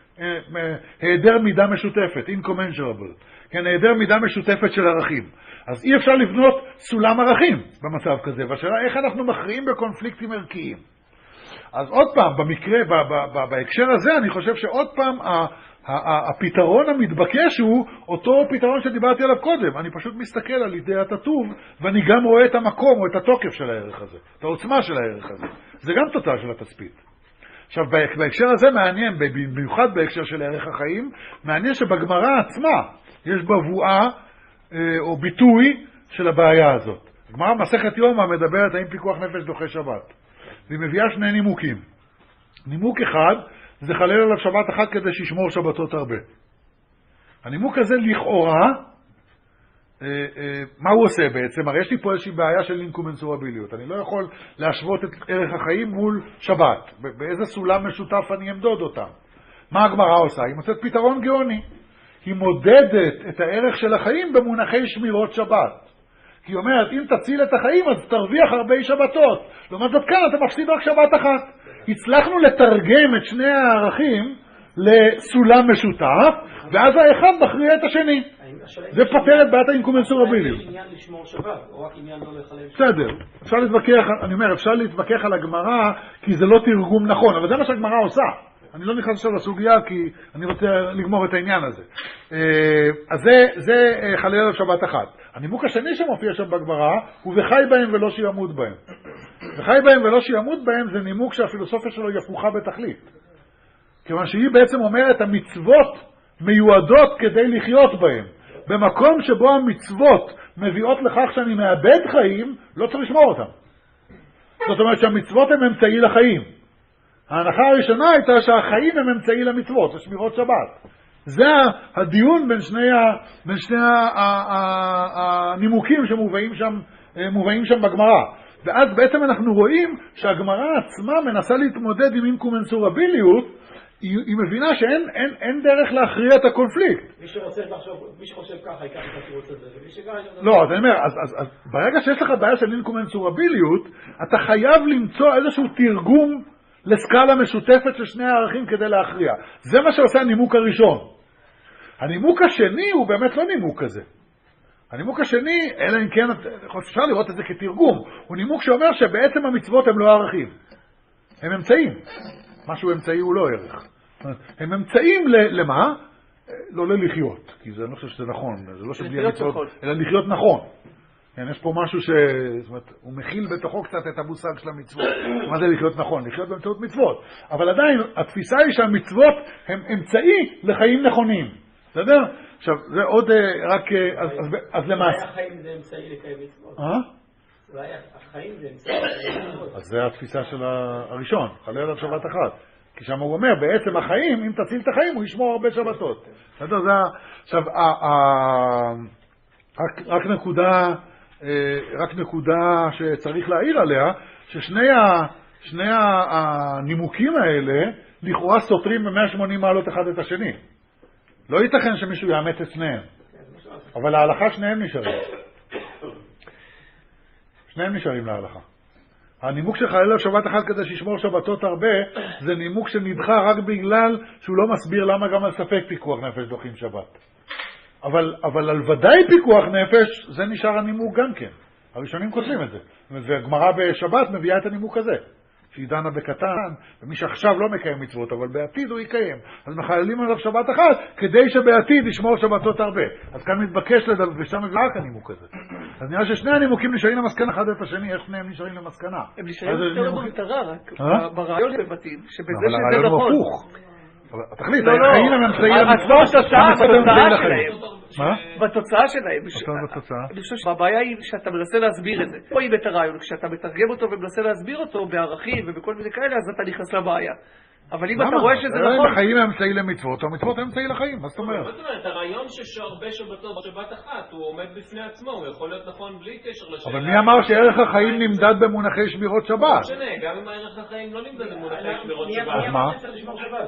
היעדר מידה משותפת, incommensurable. כן, היעדר מידה משותפת של ערכים. אז אי אפשר לבנות סולם ערכים במצב כזה. והשאלה איך אנחנו מכריעים בקונפליקטים ערכיים. אז עוד פעם, במקרה, ב- ב- ב- בהקשר הזה, אני חושב שעוד פעם, ה- ה- הפתרון המתבקש הוא אותו פתרון שדיברתי עליו קודם. אני פשוט מסתכל על אידיית הטוב, ואני גם רואה את המקום או את התוקף של הערך הזה, את העוצמה של הערך הזה. זה גם תוצאה של התצפית. עכשיו, בהקשר הזה מעניין, במיוחד בהקשר של ערך החיים, מעניין שבגמרא עצמה יש בבואה או ביטוי של הבעיה הזאת. הגמרא מסכת יומא מדברת האם פיקוח נפש דוחה שבת. והיא מביאה שני נימוקים. נימוק אחד, זה חלל עליו שבת אחת כדי שישמור שבתות הרבה. הנימוק הזה לכאורה, אה, אה, מה הוא עושה בעצם? הרי יש לי פה איזושהי בעיה של אינקומנסורביליות. אני לא יכול להשוות את ערך החיים מול שבת. באיזה סולם משותף אני אמדוד אותם. מה הגמרא עושה? היא מוצאת פתרון גאוני. היא מודדת את הערך של החיים במונחי שמירות שבת. כי היא אומרת, אם תציל את החיים, אז תרוויח הרבה שבתות. לעומת זאת כאן, אתה מפסיד רק שבת אחת. הצלחנו לתרגם את שני הערכים לסולם משותף, ואז האחד מכריע את השני. זה פותר את בעיית האינקומנסורביליות. יש עניין לשמור שבת, או רק עניין לא לחלל שבת? בסדר. אפשר להתווכח, אני אומר, אפשר להתווכח על הגמרא, כי זה לא תרגום נכון, אבל זה מה שהגמרא עושה. אני לא נכנס עכשיו לסוגיה, כי אני רוצה לגמור את העניין הזה. אז זה, זה חלל עליו שבת אחת. הנימוק השני שמופיע שם בגמרא, הוא וחי בהם ולא שימות בהם. וחי בהם ולא שימות בהם זה נימוק שהפילוסופיה שלו היא הפוכה בתכלית. כיוון שהיא בעצם אומרת, המצוות מיועדות כדי לחיות בהם. במקום שבו המצוות מביאות לכך שאני מאבד חיים, לא צריך לשמור אותם. זאת אומרת שהמצוות הן אמצעי לחיים. ההנחה הראשונה הייתה שהחיים הם אמצעי למצוות, לשמירות שבת. זה הדיון בין שני, ה, בין שני ה, ה, ה, הנימוקים שמובאים שם, מובאים שם בגמרא. ואז בעצם אנחנו רואים שהגמרא עצמה מנסה להתמודד עם אינקומנסורביליות, היא, היא מבינה שאין אין, אין דרך להכריע את הקונפליקט. מי שרוצה לחשוב, מי שחושב ככה ייקח את התירוץ הזה, ומי שגם... לא, אז אני אומר, אז, אז, אז ברגע שיש לך בעיה של אינקומנסורביליות, אתה חייב למצוא איזשהו תרגום לסקאלה משותפת של שני הערכים כדי להכריע. זה מה שעושה הנימוק הראשון. הנימוק השני הוא באמת לא נימוק כזה. הנימוק השני, אלא אם כן, אפשר לראות את זה כתרגום, הוא נימוק שאומר שבעצם המצוות הם לא ערכים. הם אמצעים. משהו אמצעי הוא לא ערך. הם אמצעים למה? לא ללחיות, כי זה, אני לא חושב שזה נכון. זה לא שבלי המצוות, אלא לחיות נכון. כן, יש פה משהו ש... זאת אומרת, הוא מכיל בתוכו קצת את המושג של המצוות. מה זה לחיות נכון? לחיות באמצעות מצוות. אבל עדיין, התפיסה היא שהמצוות הם אמצעי לחיים נכונים. בסדר? עכשיו, זה עוד רק... אז, אז, אז למעשה... אולי החיים זה אמצעי לקיים מצוות. אה? אולי החיים זה אמצעי לקיים מצוות. אז זה התפיסה של הראשון, חלל עליו שבת אחת. כי שם הוא אומר, בעצם החיים, אם תציל את החיים, הוא ישמור הרבה שבתות. בסדר? זה... עכשיו, רק, רק נקודה... רק נקודה שצריך להעיר עליה, ששני ה, שני הנימוקים האלה לכאורה סותרים ב-מאה ושמונים מעלות אחד את השני. לא ייתכן שמישהו יאמץ את שניהם. אבל להלכה שניהם נשארים. שניהם נשארים להלכה. הנימוק של חלל שבת אחת כדי שישמור שבתות הרבה, זה נימוק שנדחה רק בגלל שהוא לא מסביר למה גם על ספק פיקוח נפש דוחים שבת. אבל, אבל על ודאי פיקוח נפש, זה נשאר הנימוק גם כן. הראשונים כותבים את זה. והגמרא בשבת מביאה את הנימוק הזה. שהיא דנה בקטן, ומי שעכשיו לא מקיים מצוות, אבל בעתיד הוא יקיים. אז מחללים עליו שבת אחת, כדי שבעתיד ישמור שבתות הרבה. אז כאן מתבקש לדבר, ושם מביא רק הנימוק הזה. אז נראה ששני הנימוקים נשארים למסקנה אחד את השני, איך שניהם נשארים למסקנה. הם נשארים יותר במטרה, רק ברעיון שבתים, שבזה שזה נכון. אבל הרעיון הוא הפוך. תחליט, לא, לא. החיים הם אמצעי למצוות. בתוצאה שלהם. מה? בתוצאה שלהם. בתוצאה? אני חושב שהבעיה היא שאתה מנסה להסביר את זה. רואים את הרעיון, כשאתה מתרגם אותו ומנסה להסביר אותו בערכים ובכל מיני כאלה, אז אתה נכנס לבעיה. אבל אם אתה רואה שזה נכון... החיים הם אמצעי למצוות, המצוות הם אמצעי לחיים, מה זאת אומרת? זאת אומרת, הרעיון שהרבה שבתות בשבת אחת, הוא עומד בפני עצמו, הוא יכול להיות נכון בלי קשר לשאלה. אבל מי אמר שערך החיים נמדד במונחי שמירות שבת? לא משנה, גם אם הערך החיים לא נמדד במונחי שמירות שבת. אז מה?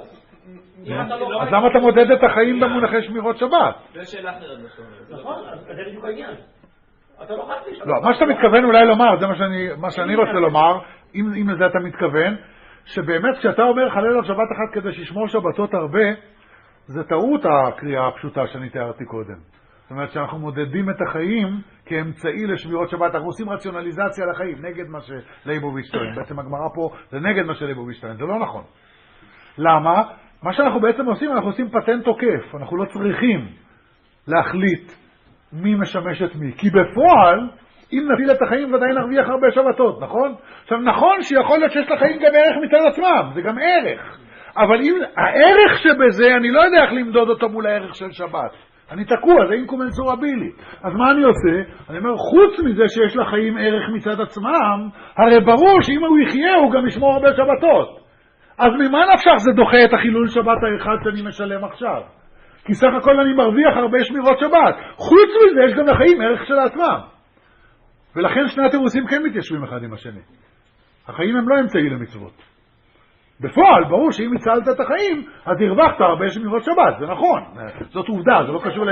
אז למה אתה מודד את החיים במונחי שמירות שבת? זה שאלה אחרת משהו. נכון, אז זה בדיוק העניין. אתה לא חייב לשאול. לא, מה שאתה מתכוון אולי לומר, זה מה שאני רוצה לומר, אם לזה אתה מתכוון, שבאמת כשאתה אומר חלל על שבת אחת כדי שישמור שבתות הרבה, זה טעות הקריאה הפשוטה שאני תיארתי קודם. זאת אומרת שאנחנו מודדים את החיים כאמצעי לשמירות שבת, אנחנו עושים רציונליזציה לחיים, נגד מה שלייבוביץ' טוען. בעצם הגמרא פה זה נגד מה שלייבוביץ' טוען, זה לא נכון. למה? מה שאנחנו בעצם עושים, אנחנו עושים פטנט תוקף, אנחנו לא צריכים להחליט מי משמש את מי, כי בפועל, אם נפיל את החיים ודאי נרוויח הרבה שבתות, נכון? עכשיו נכון שיכול להיות שיש לחיים גם ערך מצד עצמם, זה גם ערך, אבל אם הערך שבזה, אני לא יודע איך למדוד אותו מול הערך של שבת. אני תקוע, זה אינקומנסורבילי. אז מה אני עושה? אני אומר, חוץ מזה שיש לחיים ערך מצד עצמם, הרי ברור שאם הוא יחיה, הוא גם ישמור הרבה שבתות. אז ממה נפשך זה דוחה את החילול שבת האחד שאני משלם עכשיו? כי סך הכל אני מרוויח הרבה שמירות שבת. חוץ מזה יש גם לחיים ערך של עצמם. ולכן שני התירוצים כן מתיישבים אחד עם השני. החיים הם לא אמצעי למצוות. בפועל, ברור שאם הצלת את החיים, אז הרווחת הרבה שמירות שבת, זה נכון. זאת עובדה, זה לא קשור ל...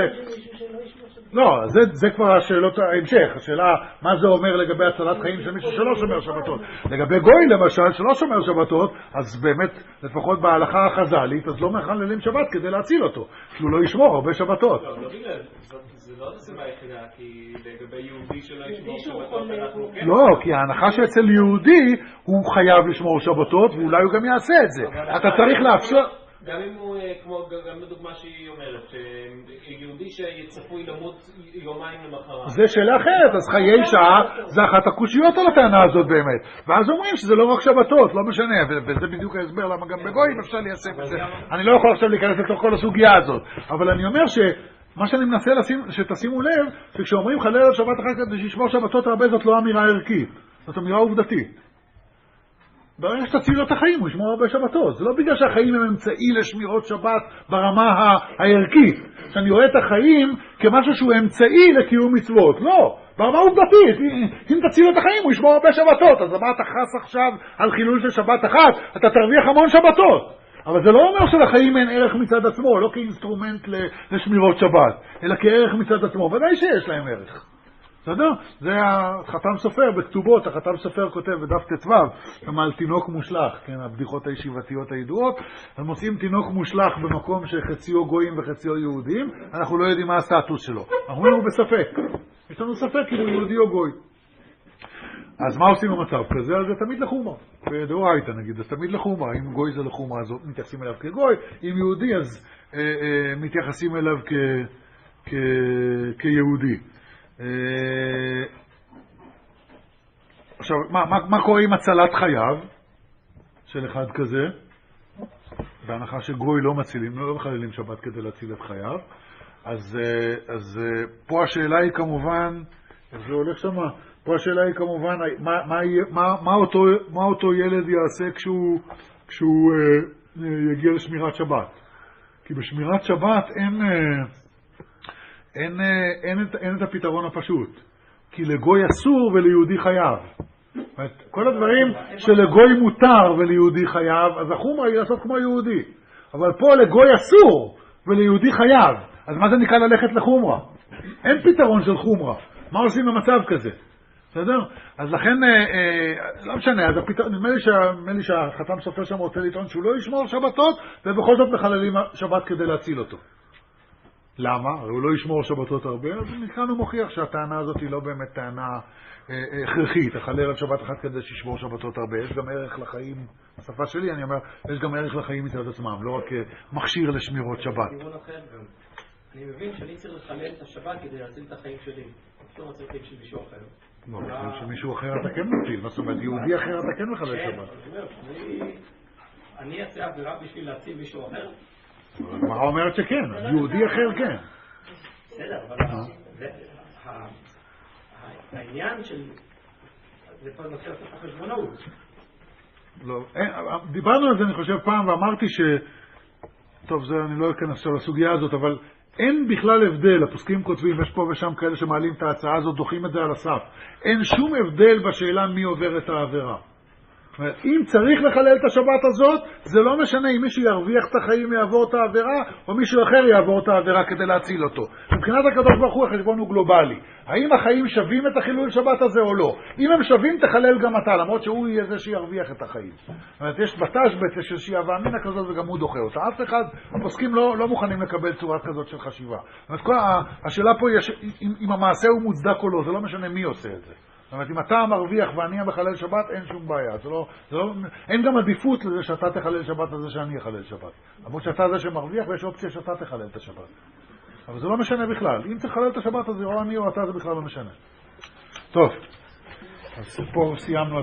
לא, זה, זה כבר השאלות ההמשך. השאלה, מה זה אומר לגבי הצלת חיים של מישהו שלא שומר שבתות. לגבי גוי, למשל, שלא שומר שבתות, אז באמת, לפחות בהלכה החז"לית, אז לא מחללים שבת כדי להציל אותו. שהוא לא ישמור הרבה שבתות. לא, לא בגלל, זה לא הסיבה היחידה, כי לגבי יהודי שלא ישמור שבתות, אנחנו כן... לא, כי ההנחה שאצל יהודי, הוא חייב לשמור שבתות, ואולי הוא גם יעשה את זה. אתה צריך לאפשר... גם אם הוא, כמו, גם בדוגמה שהיא אומרת, שיהודי שצפוי למות יומיים למחרת. זה שאלה אחרת, אז חיי שעה, זה אחת הקושיות על הטענה הזאת באמת. ואז אומרים שזה לא רק שבתות, לא משנה, וזה בדיוק ההסבר למה גם בגויים אפשר ליישם את זה. אני לא יכול עכשיו להיכנס לתוך כל הסוגיה הזאת, אבל אני אומר שמה שאני מנסה שתשימו לב, שכשאומרים חלל על שבת אחת כדי שישמור שבתות הרבה, זאת לא אמירה ערכית, זאת אמירה עובדתית. ברגע שתציל לו את החיים, הוא ישמור הרבה שבתות. זה לא בגלל שהחיים הם אמצעי לשמירות שבת ברמה הערכית. שאני רואה את החיים כמשהו שהוא אמצעי לקיום מצוות. לא, ברמה עובדתית. אם תציל את החיים, הוא ישמור הרבה שבתות. אז מה אתה חס עכשיו על חילול של שבת אחת? אתה תרוויח המון שבתות. אבל זה לא אומר שלחיים אין ערך מצד עצמו, לא כאינסטרומנט לשמירות שבת, אלא כערך מצד עצמו. ודאי שיש להם ערך. בסדר? זה החתם סופר בכתובות, החתם סופר כותב בדף ט"ו, על תינוק מושלך, כן, הבדיחות הישיבתיות הידועות, אז מוצאים תינוק מושלך במקום שחציו גויים וחציו יהודים, אנחנו לא יודעים מה הסטטוס שלו. אנחנו לא בספק. יש לנו ספק כאילו יהודי או גוי. אז מה עושים במצב כזה? אז זה תמיד לחומרה. בדאורייתא נגיד, אז תמיד לחומרה. אם גוי זה לחומרה, אז מתייחסים אליו כגוי. אם יהודי, אז אה, אה, מתייחסים אליו כ, כ, כיהודי. עכשיו, מה, מה, מה קורה עם הצלת חייו של אחד כזה? בהנחה שגוי לא מצילים, לא מחללים שבת כדי להציל את חייו. אז, אז פה השאלה היא כמובן, איך זה הולך שמה? פה השאלה היא כמובן, מה, מה, מה, מה, אותו, מה אותו ילד יעשה כשהוא, כשהוא אה, יגיע לשמירת שבת? כי בשמירת שבת אין... אה, אין, אין, אין, אין את הפתרון הפשוט. כי לגוי אסור וליהודי חייב. כל הדברים שלגוי מותר וליהודי חייב, אז החומרה היא לעשות כמו יהודי. אבל פה לגוי אסור וליהודי חייב. אז מה זה נקרא ללכת לחומרה? אין פתרון של חומרה. מה עושים במצב כזה? בסדר? אז לכן, אה, אה, לא משנה, אז הפתרון, נדמה לי, שה, נדמה לי שהחתם סופר שם רוצה לטעון שהוא לא ישמור שבתות, ובכל זאת מחללים שבת כדי להציל אותו. למה? הרי הוא לא ישמור שבתות הרבה, אז מכאן הוא מוכיח שהטענה הזאת היא לא באמת טענה הכרחית. החלל על שבת אחת כדי שישמור שבתות הרבה. יש גם ערך לחיים, בשפה שלי אני אומר, יש גם ערך לחיים מצד עצמם, לא רק מכשיר לשמירות שבת. אני מבין שאני צריך לחלל את השבת כדי להציל את החיים שלי. לא רוצה לחיים של מישהו אחר. לא, לחיים של מישהו אחר אתה כן מציל. מה זאת אומרת, יהודי אחר אתה כן מחלל שבת. אני אעשה עבירה בשביל להציל מישהו אחר? מה אומרת שכן? יהודי אחר כן. בסדר, אבל העניין של... זה כבר נושא לעשות את החשבונאות. לא, דיברנו על זה אני חושב פעם ואמרתי ש... טוב, זה אני לא אכנס לסוגיה הזאת, אבל אין בכלל הבדל. הפוסקים כותבים, יש פה ושם כאלה שמעלים את ההצעה הזאת, דוחים את זה על הסף. אין שום הבדל בשאלה מי עובר את העבירה. אם צריך לחלל את השבת הזאת, זה לא משנה אם מישהו ירוויח את החיים יעבור את העבירה, או מישהו אחר יעבור את העבירה כדי להציל אותו. מבחינת הקדוש ברוך הוא החשבון הוא גלובלי. האם החיים שווים את החילול שבת הזה או לא? אם הם שווים, תחלל גם אתה, למרות שהוא יהיה זה שירוויח את החיים. זאת אומרת, יש בתשבט, יש איזושהי הווה אמינא כזאת וגם הוא דוחה אותה. אף אחד, הפוסקים לא, לא מוכנים לקבל צורה כזאת של חשיבה. זאת אומרת, כל, השאלה פה יש, אם, אם המעשה הוא מוצדק או לא, זה לא משנה מי עושה את זה. זאת אומרת, אם אתה מרוויח ואני המחלל שבת, אין שום בעיה. זה לא, זה לא, אין גם עדיפות לזה שאתה תחלל שבת לזה שאני אחלל שבת. למרות שאתה זה שמרוויח ויש אופציה שאתה תחלל את השבת. אבל זה לא משנה בכלל. אם תחלל את השבת הזה, או אני או אתה, זה בכלל לא משנה. טוב, אז פה סיימנו.